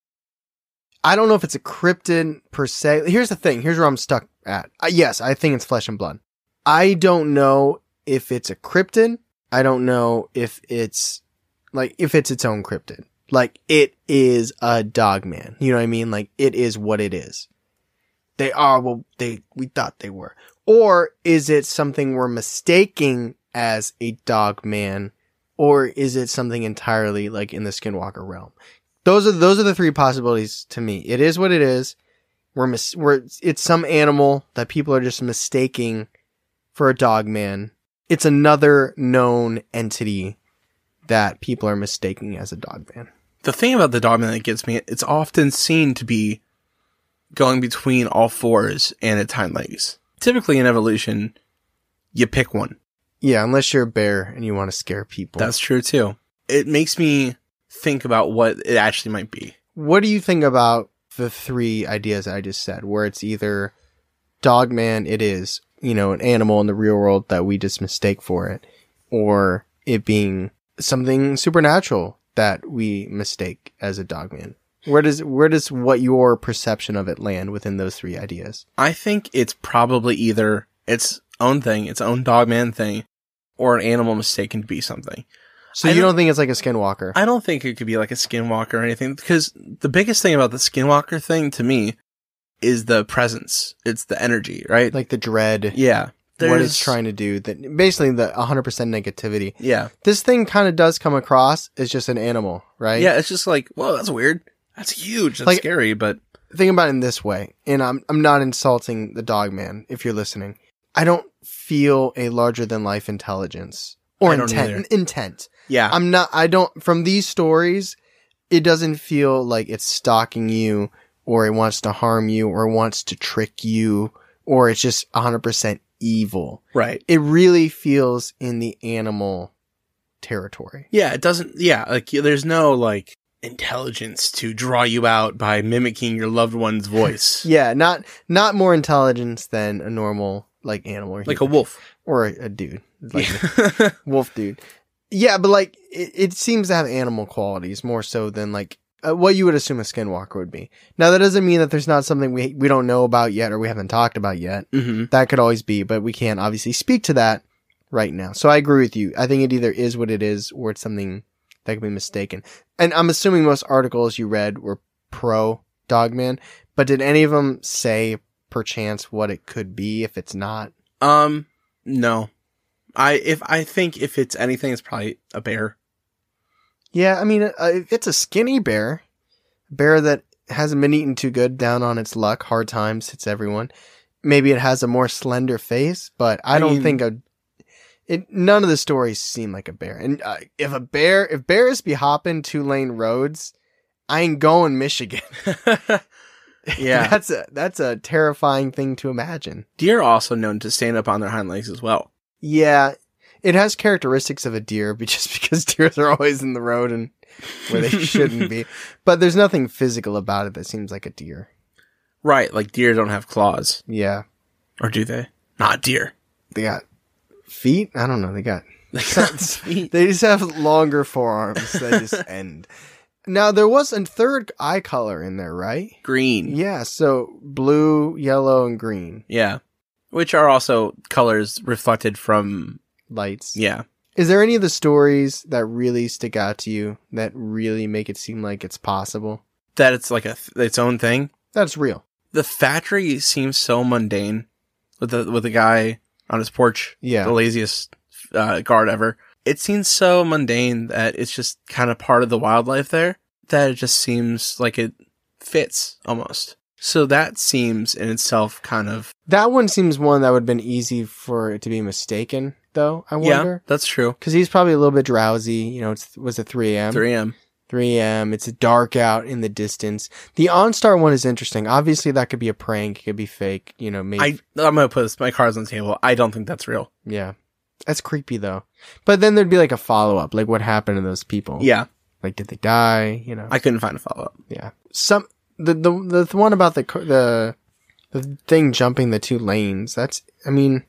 I don't know if it's a cryptid per se. Here's the thing. Here's where I'm stuck at. Uh, yes, I think it's flesh and blood. I don't know if it's a cryptid. I don't know if it's like, if it's its own cryptid. Like, it is a dogman. You know what I mean? Like, it is what it is. They are what they, we thought they were. Or is it something we're mistaking as a dogman? Or is it something entirely like in the Skinwalker realm? Those are, those are the three possibilities to me. It is what it is. We're mis- we're, it's some animal that people are just mistaking for a dogman. It's another known entity that people are mistaking as a dogman. The thing about the dogman that gets me, it's often seen to be going between all fours and its hind legs. Typically in evolution, you pick one. Yeah, unless you're a bear and you want to scare people. That's true too. It makes me think about what it actually might be. What do you think about the three ideas I just said, where it's either dogman, it is, you know, an animal in the real world that we just mistake for it, or it being something supernatural that we mistake as a dogman? Where does where does what your perception of it land within those three ideas? I think it's probably either its own thing, its own dogman thing, or an animal mistaken to be something. So I you don't- don't think it's like a skinwalker? I don't think it could be like a skinwalker or anything, because the biggest thing about the skinwalker thing to me is the presence. It's the energy, right? Like the dread, yeah. what it's trying to do, that basically the one hundred percent negativity. Yeah. This thing kind of does come across as just an animal, right? Yeah, it's just like, whoa, that's weird. That's huge. That's Like- scary, but Think about it in this way, and I'm I'm not insulting the dogman if you're listening. I don't feel a larger than life intelligence or I don't intent. either. Intent. yeah. I'm not. I don't. From these stories, it doesn't feel like it's stalking you, or it wants to harm you, or wants to trick you, or it's just one hundred percent evil. right. It really feels in the animal territory. Yeah, it doesn't, yeah, like, there's no, like, intelligence to draw you out by mimicking your loved one's voice. Yeah, not not more intelligence than a normal like animal, or Like a human. wolf. or a, a dude, like a wolf dude. Yeah, but like it, it seems to have animal qualities more so than like uh, what you would assume a skinwalker would be. Now that doesn't mean that there's not something we we don't know about yet or we haven't talked about yet. hmm That could always be, but we can't obviously speak to that right now. So I agree with you. I think it either is what it is or it's something that could be mistaken. And I'm assuming most articles you read were pro Dogman, but did any of them say perchance what it could be if it's not? Um, no. I, if, I think if it's anything, it's probably a bear. Yeah, I mean, uh, if it's a skinny bear, a bear that hasn't been eaten too good, down on its luck, hard times, hits everyone. Maybe it has a more slender face, but I, I don't mean- think a. It none of the stories seem like a bear. And uh, if a bear, if bears be hopping two lane roads, I ain't going Michigan. Yeah. that's a that's a terrifying thing to imagine. Deer are also known to stand up on their hind legs as well. Yeah, it has characteristics of a deer, but just because deers are always in the road and where they shouldn't be. But there's nothing physical about it that seems like a deer. Right, like deer don't have claws. Yeah, Or do they? Not deer. they got feet. I don't know. They got Feet. they just have longer forearms that just end. Now there was a third eye color in there, right? Green. Yeah, so blue, yellow, and green Yeah. Which are also colors reflected from, lights. yeah. Is there any of the stories that really stick out to you that really make it seem like it's possible? That it's like a th- its own thing. That's real. The factory seems so mundane with the with the guy on his porch, Yeah. the laziest uh, guard ever. It seems so mundane that it's just kind of part of the wildlife there, that it just seems like it fits almost. So that seems in itself kind of, That one seems one that would have been easy for it to be mistaken, though, I yeah, wonder. that's true. Because he's probably a little bit drowsy. You know, it's was it three a.m.? three a.m. three a.m. It's dark out in the distance. The OnStar one is interesting. Obviously, that could be a prank. It could be fake. You know, maybe. I, I'm going to put this, my cards on the table. I don't think that's real. Yeah. That's creepy, though. But then there'd be like a follow-up. Like, what happened to those people? Yeah. Like, did they die? You know? I couldn't find a follow-up. yeah. Some the the the one about the the the thing jumping the two lanes. That's I mean,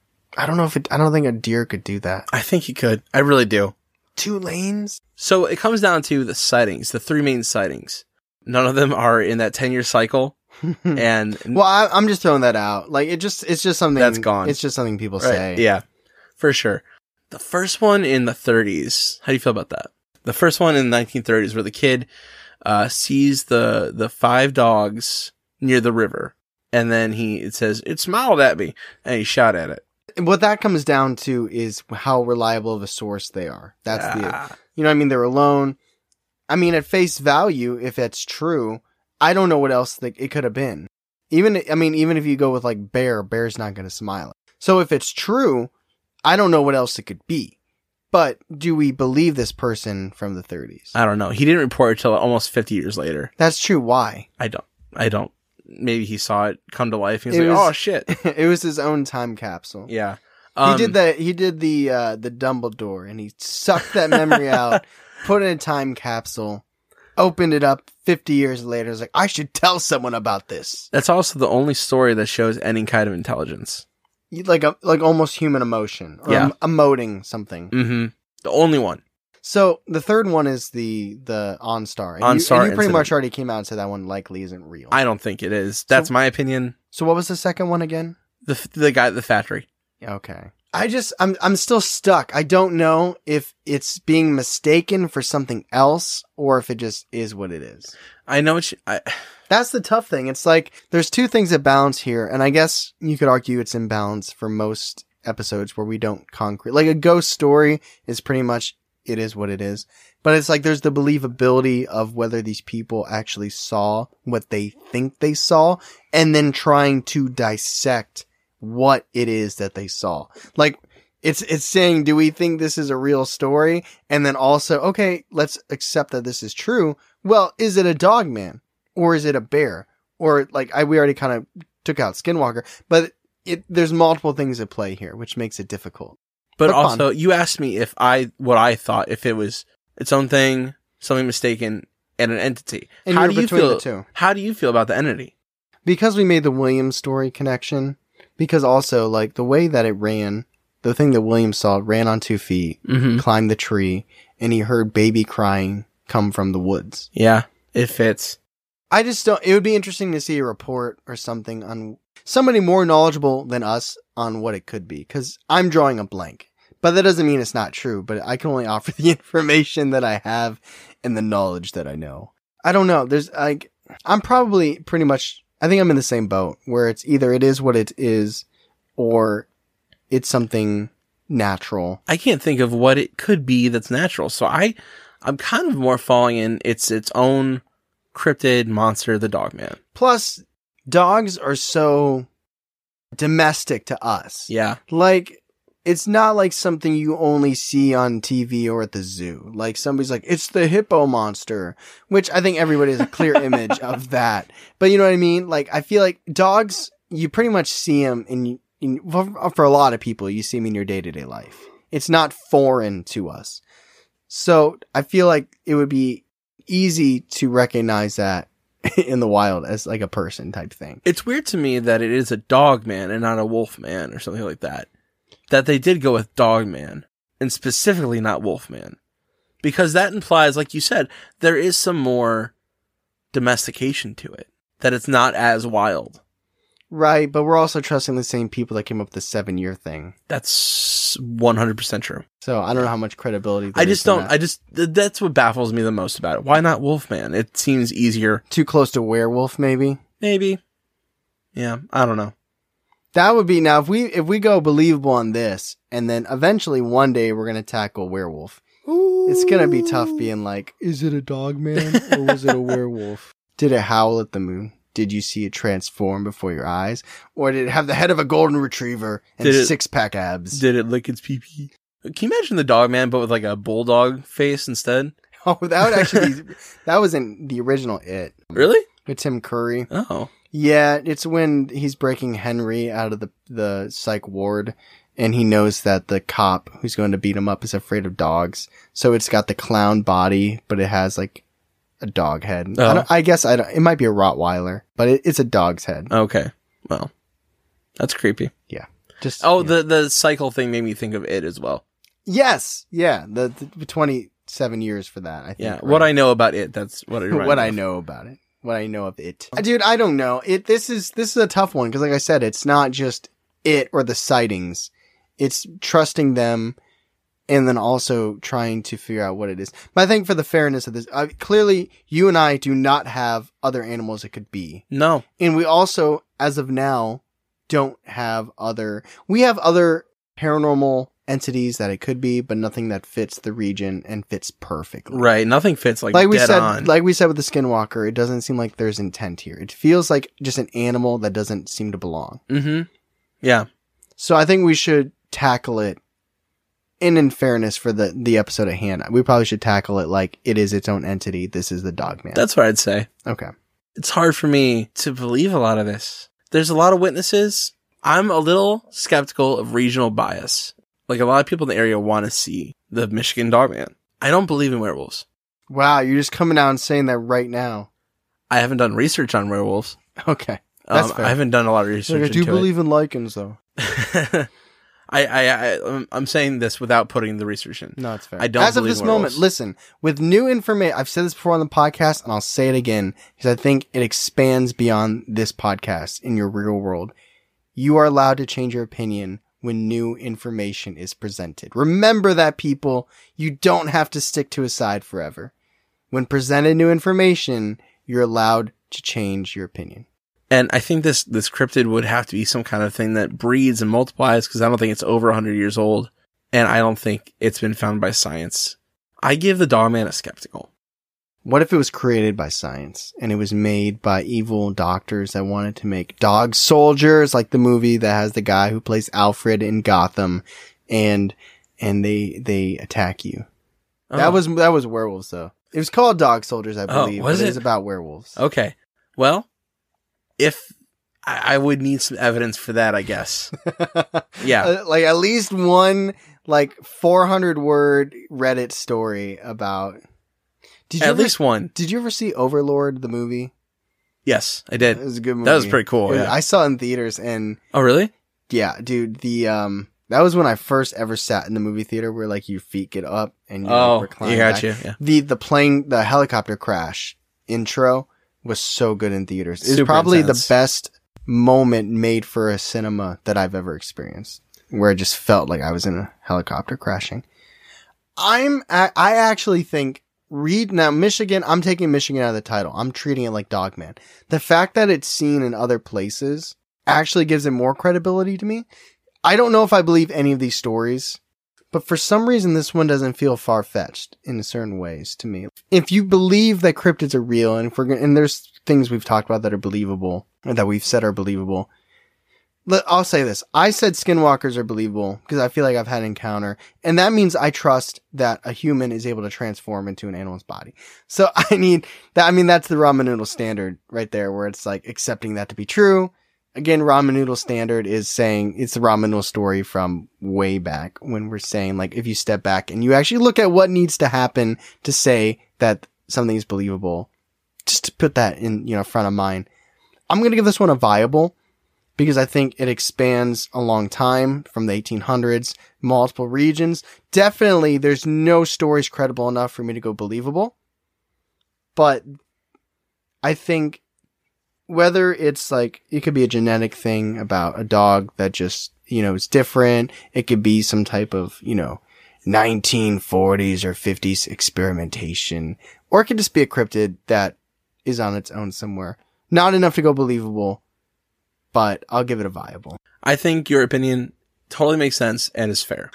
I don't know if it. I don't think a deer could do that. I think he could. I really do. Two lanes. So it comes down to the sightings, the three main sightings. None of them are in that ten year cycle. And well, I, I'm just throwing that out. Like it just, it's just something that's gone. It's just something people right. say. Yeah, for sure. The first one in the thirties. How do you feel about that? The first one in the nineteen thirties, where the kid uh, sees the the five dogs near the river, and then he it says it smiled at me, and he shot at it. What that comes down to is how reliable of a source they are. That's ah. the, you know what I mean? They're alone. I mean, at face value, if it's true, I don't know what else they, it could have been. Even, I mean, even if you go with like bear, bear's not going to smile. So if it's true, I don't know what else it could be. But do we believe this person from the thirties? I don't know. He didn't report it till almost fifty years later. That's true. Why? I don't. I don't. Maybe he saw it come to life. And he's it like, was, "Oh shit!" It was his own time capsule. Yeah, um, he did the he did the uh, the Dumbledore, and he sucked that memory out, put it in a time capsule, opened it up fifty years later. It's like, I should tell someone about this. That's also the only story that shows any kind of intelligence, like a like almost human emotion, or yeah, em- emoting something. Mm-hmm. The only one. So the third one is the the OnStar. And OnStar you, and you pretty incident. much already came out and said that one likely isn't real. I don't think it is. That's so, my opinion. So what was the second one again? The the guy at the factory. Okay. I just I'm I'm still stuck. I don't know if it's being mistaken for something else or if it just is what it is. I know what you, I That's the tough thing. It's like there's two things that balance here, and I guess you could argue it's in balance for most episodes where we don't concrete. Like a ghost story is pretty much it is what it is. But it's like there's the believability of whether these people actually saw what they think they saw and then trying to dissect what it is that they saw. Like it's it's saying, do we think this is a real story? And then also, okay, let's accept that this is true. Well, is it a dog man? Or is it a bear? Or like I we already kind of took out Skinwalker, but it there's multiple things at play here, which makes it difficult. But, but also, fun. You asked me if I what I thought if it was its own thing, something mistaken, and an entity. And how you're do you between feel? the two. How do you feel about the entity? Because we made the Williams story connection. Because also, like the way that it ran, the thing that Williams saw ran on two feet, mm-hmm. climbed the tree, and he heard baby crying come from the woods. Yeah, it fits. I just don't. It would be interesting to see a report or something on somebody more knowledgeable than us on what it could be. Because I'm drawing a blank. But that doesn't mean it's not true, but I can only offer the information that I have and the knowledge that I know. I don't know. There's like, I'm probably pretty much, I think I'm in the same boat where it's either it is what it is or it's something natural. I can't think of what it could be that's natural. So I, I'm kind of more falling in it's its own cryptid monster, the Dogman. Plus, dogs are so domestic to us. Yeah. Like, it's not like something you only see on T V or at the zoo. Like somebody's like, it's the hippo monster, which I think everybody has a clear image of that. But you know what I mean? Like, I feel like dogs, you pretty much see them in, in for, for a lot of people, you see them in your day to day life. It's not foreign to us. So I feel like it would be easy to recognize that in the wild as like a person type thing. It's weird to me that it is a dog man and not a wolf man or something like that. That they did go with dog man and specifically not wolf man. Because that implies, like you said, there is some more domestication to it. That it's not as wild. Right, but we're also trusting the same people that came up with the seven year thing. That's one hundred percent true. So I don't know how much credibility there I just is in don't, that. I just, th- that's what baffles me the most about it. Why not Wolfman? It seems easier. Too close to werewolf, maybe? Maybe. Yeah, I don't know. That would be, now if we, if we go believable on this, and then eventually one day we're going to tackle werewolf, Ooh. It's going to be tough being like, is it a dog man or was it a werewolf? Did it howl at the moon? Did you see it transform before your eyes? Or did it have the head of a golden retriever and Did it- six-pack abs? Did it lick its pee-pee? Can you imagine the dog man, but with like a bulldog face instead? Oh, that would actually be, that was in the original It. Really? With Tim Curry. Oh. Yeah, it's when he's breaking Henry out of the, the psych ward, and he knows that the cop who's going to beat him up is afraid of dogs. So it's got the clown body, but it has like a dog head. Oh. I, don't, I guess I don't, it might be a Rottweiler, but it, it's a dog's head. Okay. Well, that's creepy. Yeah. Just Oh, yeah. the, the cycle thing made me think of It as well. Yes. Yeah. The, the twenty-seven years for that, I think. Yeah. right? What I know about It, that's what it reminded what me I of. know about it. What I know of it. Dude, I don't know. It this is this is a tough one because like I said, it's not just it or the sightings. It's trusting them and then also trying to figure out what it is. But I think for the fairness of this, uh, clearly you and I do not have other animals it could be. No. And we also, as of now, don't have other... We have other paranormal entities that it could be, but nothing that fits the region and fits perfectly. Right. Nothing fits like, Like we dead said, on. like we said with the Skinwalker, it doesn't seem like there's intent here. It feels like just an animal that doesn't seem to belong. Mm-hmm. Yeah. So I think we should tackle it. And in fairness for the, the episode at hand, we probably should tackle it like it is its own entity. This is the Dogman. That's what I'd say. Okay. It's hard for me to believe a lot of this. There's a lot of witnesses. I'm a little skeptical of regional bias. Like, a lot of people in the area want to see the Michigan Dogman. I don't believe in werewolves. Wow, you're just coming out and saying that right now. I haven't done research on werewolves. Okay. That's Um, fair. I haven't done a lot of research Like, I do into believe in lichens, though. it. I, I, I, I'm saying this without putting the research in. No, it's fair. I don't As of believe this in moment, werewolves. listen, with new information, I've said this before on the podcast, and I'll say it again, because I think it expands beyond this podcast in your real world. You are allowed to change your opinion when new information is presented. Remember that, people. You don't have to stick to a side forever. When presented new information, you're allowed to change your opinion. And I think this, this cryptid would have to be some kind of thing that breeds and multiplies, because I don't think it's over one hundred years old. And I don't think it's been found by science. I give the Dogman a skeptical. What if it was created by science and it was made by evil doctors that wanted to make dog soldiers, like the movie that has the guy who plays Alfred in Gotham, and and they they attack you. Oh. That was that was werewolves though. It was called Dog Soldiers, I Oh, believe. was but it it? was about werewolves. Okay. Well, if I, I would need some evidence for that, I guess. Yeah. Uh, like at least one like four hundred word Reddit story about. Did you At ever, least one. Did you ever see Overlord, the movie? Yes, I did. It was a good movie. That was pretty cool. It was- Yeah. I saw it in theaters and Oh, really? yeah, dude, the um that was when I first ever sat in the movie theater where like your feet get up and you Oh, like, recline you got back. you. Yeah. The the plane the helicopter crash intro was so good in theaters. It's Super probably intense. the best moment made for a cinema that I've ever experienced, where it just felt like I was in a helicopter crashing. I'm I, I actually think read now Michigan. I'm taking Michigan out of the title. I'm treating it like Dogman. The fact that it's seen in other places actually gives it more credibility to me. I don't know if I believe any of these stories, but for some reason this one doesn't feel far-fetched in certain ways to me. If you believe that cryptids are real, and if we're gonna, and there's things we've talked about that are believable, or that we've said are believable. Let, I'll say this. I said skinwalkers are believable because I feel like I've had an encounter, and that means I trust that a human is able to transform into an animal's body. So I need that. I mean, that's the ramen noodle standard right there, where it's like accepting that to be true. Again, ramen noodle standard is saying it's the ramen noodle story from way back when we're saying like, if you step back and you actually look at what needs to happen to say that something is believable, just to put that in, you know, front of mind. I'm going to give this one a viable because I think it expands a long time from the eighteen hundreds, multiple regions. Definitely there's no stories credible enough for me to go believable, but I think whether it's like, it could be a genetic thing about a dog that just, you know, is different. It could be some type of, you know, nineteen forties or fifties experimentation, or it could just be a cryptid that is on its own somewhere. Not enough to go believable, but I'll give it a viable. I think your opinion totally makes sense and is fair.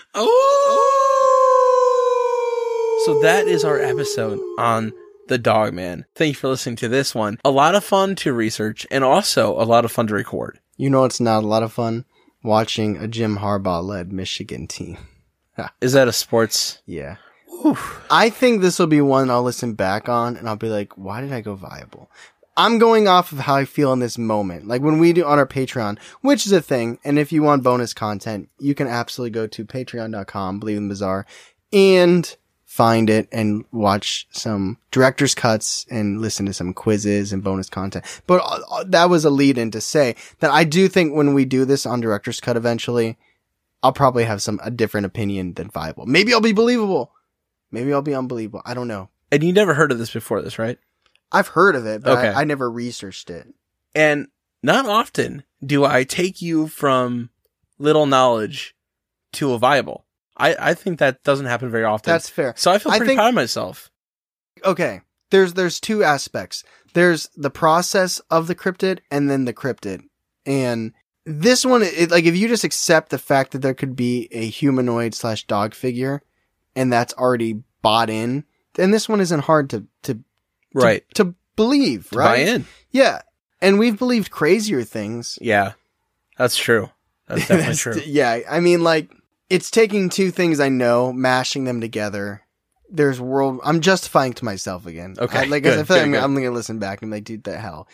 Oh! So that is our episode on the Dogman. Thank you for listening to this one. A lot of fun to research and also a lot of fun to record. You know, it's not a lot of fun watching a Jim Harbaugh led Michigan team. Is that a sports? Yeah. Oof. I think this will be one I'll listen back on and I'll be like, why did I go viable? I'm going off of how I feel in this moment. Like when we do on our Patreon, which is a thing. And if you want bonus content, you can absolutely go to patreon dot com, Believe in Bizarre, and find it and watch some director's cuts and listen to some quizzes and bonus content. But uh, that was a lead in to say that I do think when we do this on director's cut eventually, I'll probably have some a different opinion than Viable. Maybe I'll be believable. Maybe I'll be unbelievable. I don't know. And you never heard of this before this, right? I've heard of it, but Okay. I, I never researched it. And not often do I take you from little knowledge to a Viable. I, I think that doesn't happen very often. That's fair. So I feel I pretty think- proud of myself. Okay. There's there's two aspects. There's the process of the cryptid and then the cryptid. And this one, it, like if you just accept the fact that there could be a humanoid slash dog figure and that's already bought in, then this one isn't hard to to Right. to, to believe, To right? buy in. Yeah. And we've believed crazier things. Yeah. That's true. That's definitely That's- true. Yeah. I mean, like, it's taking two things I know, mashing them together. There's world. I'm justifying to myself again. Okay, I, like, good, I feel like good, I'm, good. I'm going to listen back and be like, dude, the hell.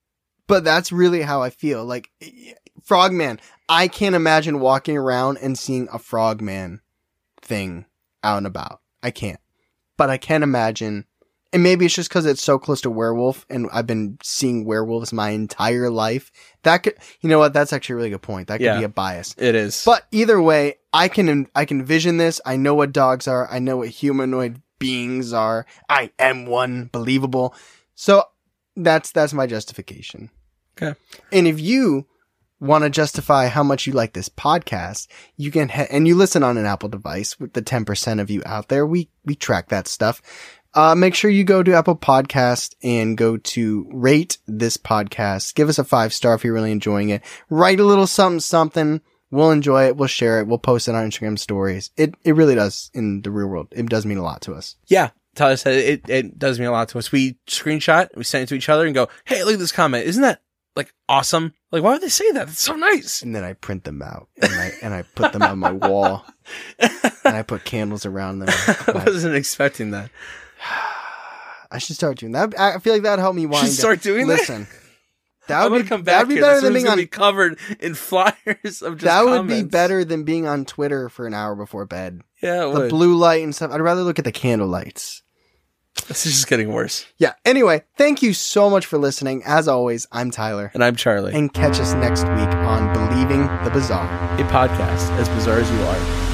But that's really how I feel. Like, Frogman, I can't imagine walking around and seeing a Frogman thing out and about. I can't. But I can imagine, and maybe it's just because it's so close to werewolf and I've been seeing werewolves my entire life. That could, you know what? That's actually a really good point. That could Yeah. be a bias. It is. But either way, I can I can envision this. I know what dogs are. I know what humanoid beings are. I am one. Believable. So that's that's my justification. Okay. And if you want to justify how much you like this podcast, you can he- and you listen on an Apple device with the ten percent of you out there. We we track that stuff. Uh, make sure you go to Apple Podcast and go to rate this podcast. Give us a five star if you're really enjoying it. Write a little something, something. We'll enjoy it. We'll share it. We'll post it on Instagram stories. It, it really does in the real world. It does mean a lot to us. Yeah. Tyler said it, it does mean a lot to us. We screenshot, we send it to each other and go, hey, look at this comment. Isn't that like awesome? Like, why would they say that? It's so nice. And then I print them out and I, and I put them on my wall and I put candles around them. I wasn't expecting that. I should start doing that. I feel like that'd help me wind Should start doing that? Listen, that I'm would gonna be, come that back would be here. better This than room's being gonna on. be covered in flyers of just That would be comments. better than being on Twitter for an hour before bed. Yeah, it The would. blue light and stuff. I'd rather look at the candle lights. This is just getting worse. Yeah. Anyway, thank you so much for listening. As always, I'm Tyler. And I'm Charlie. And catch us next week on Believing the Bizarre. A podcast as bizarre as you are.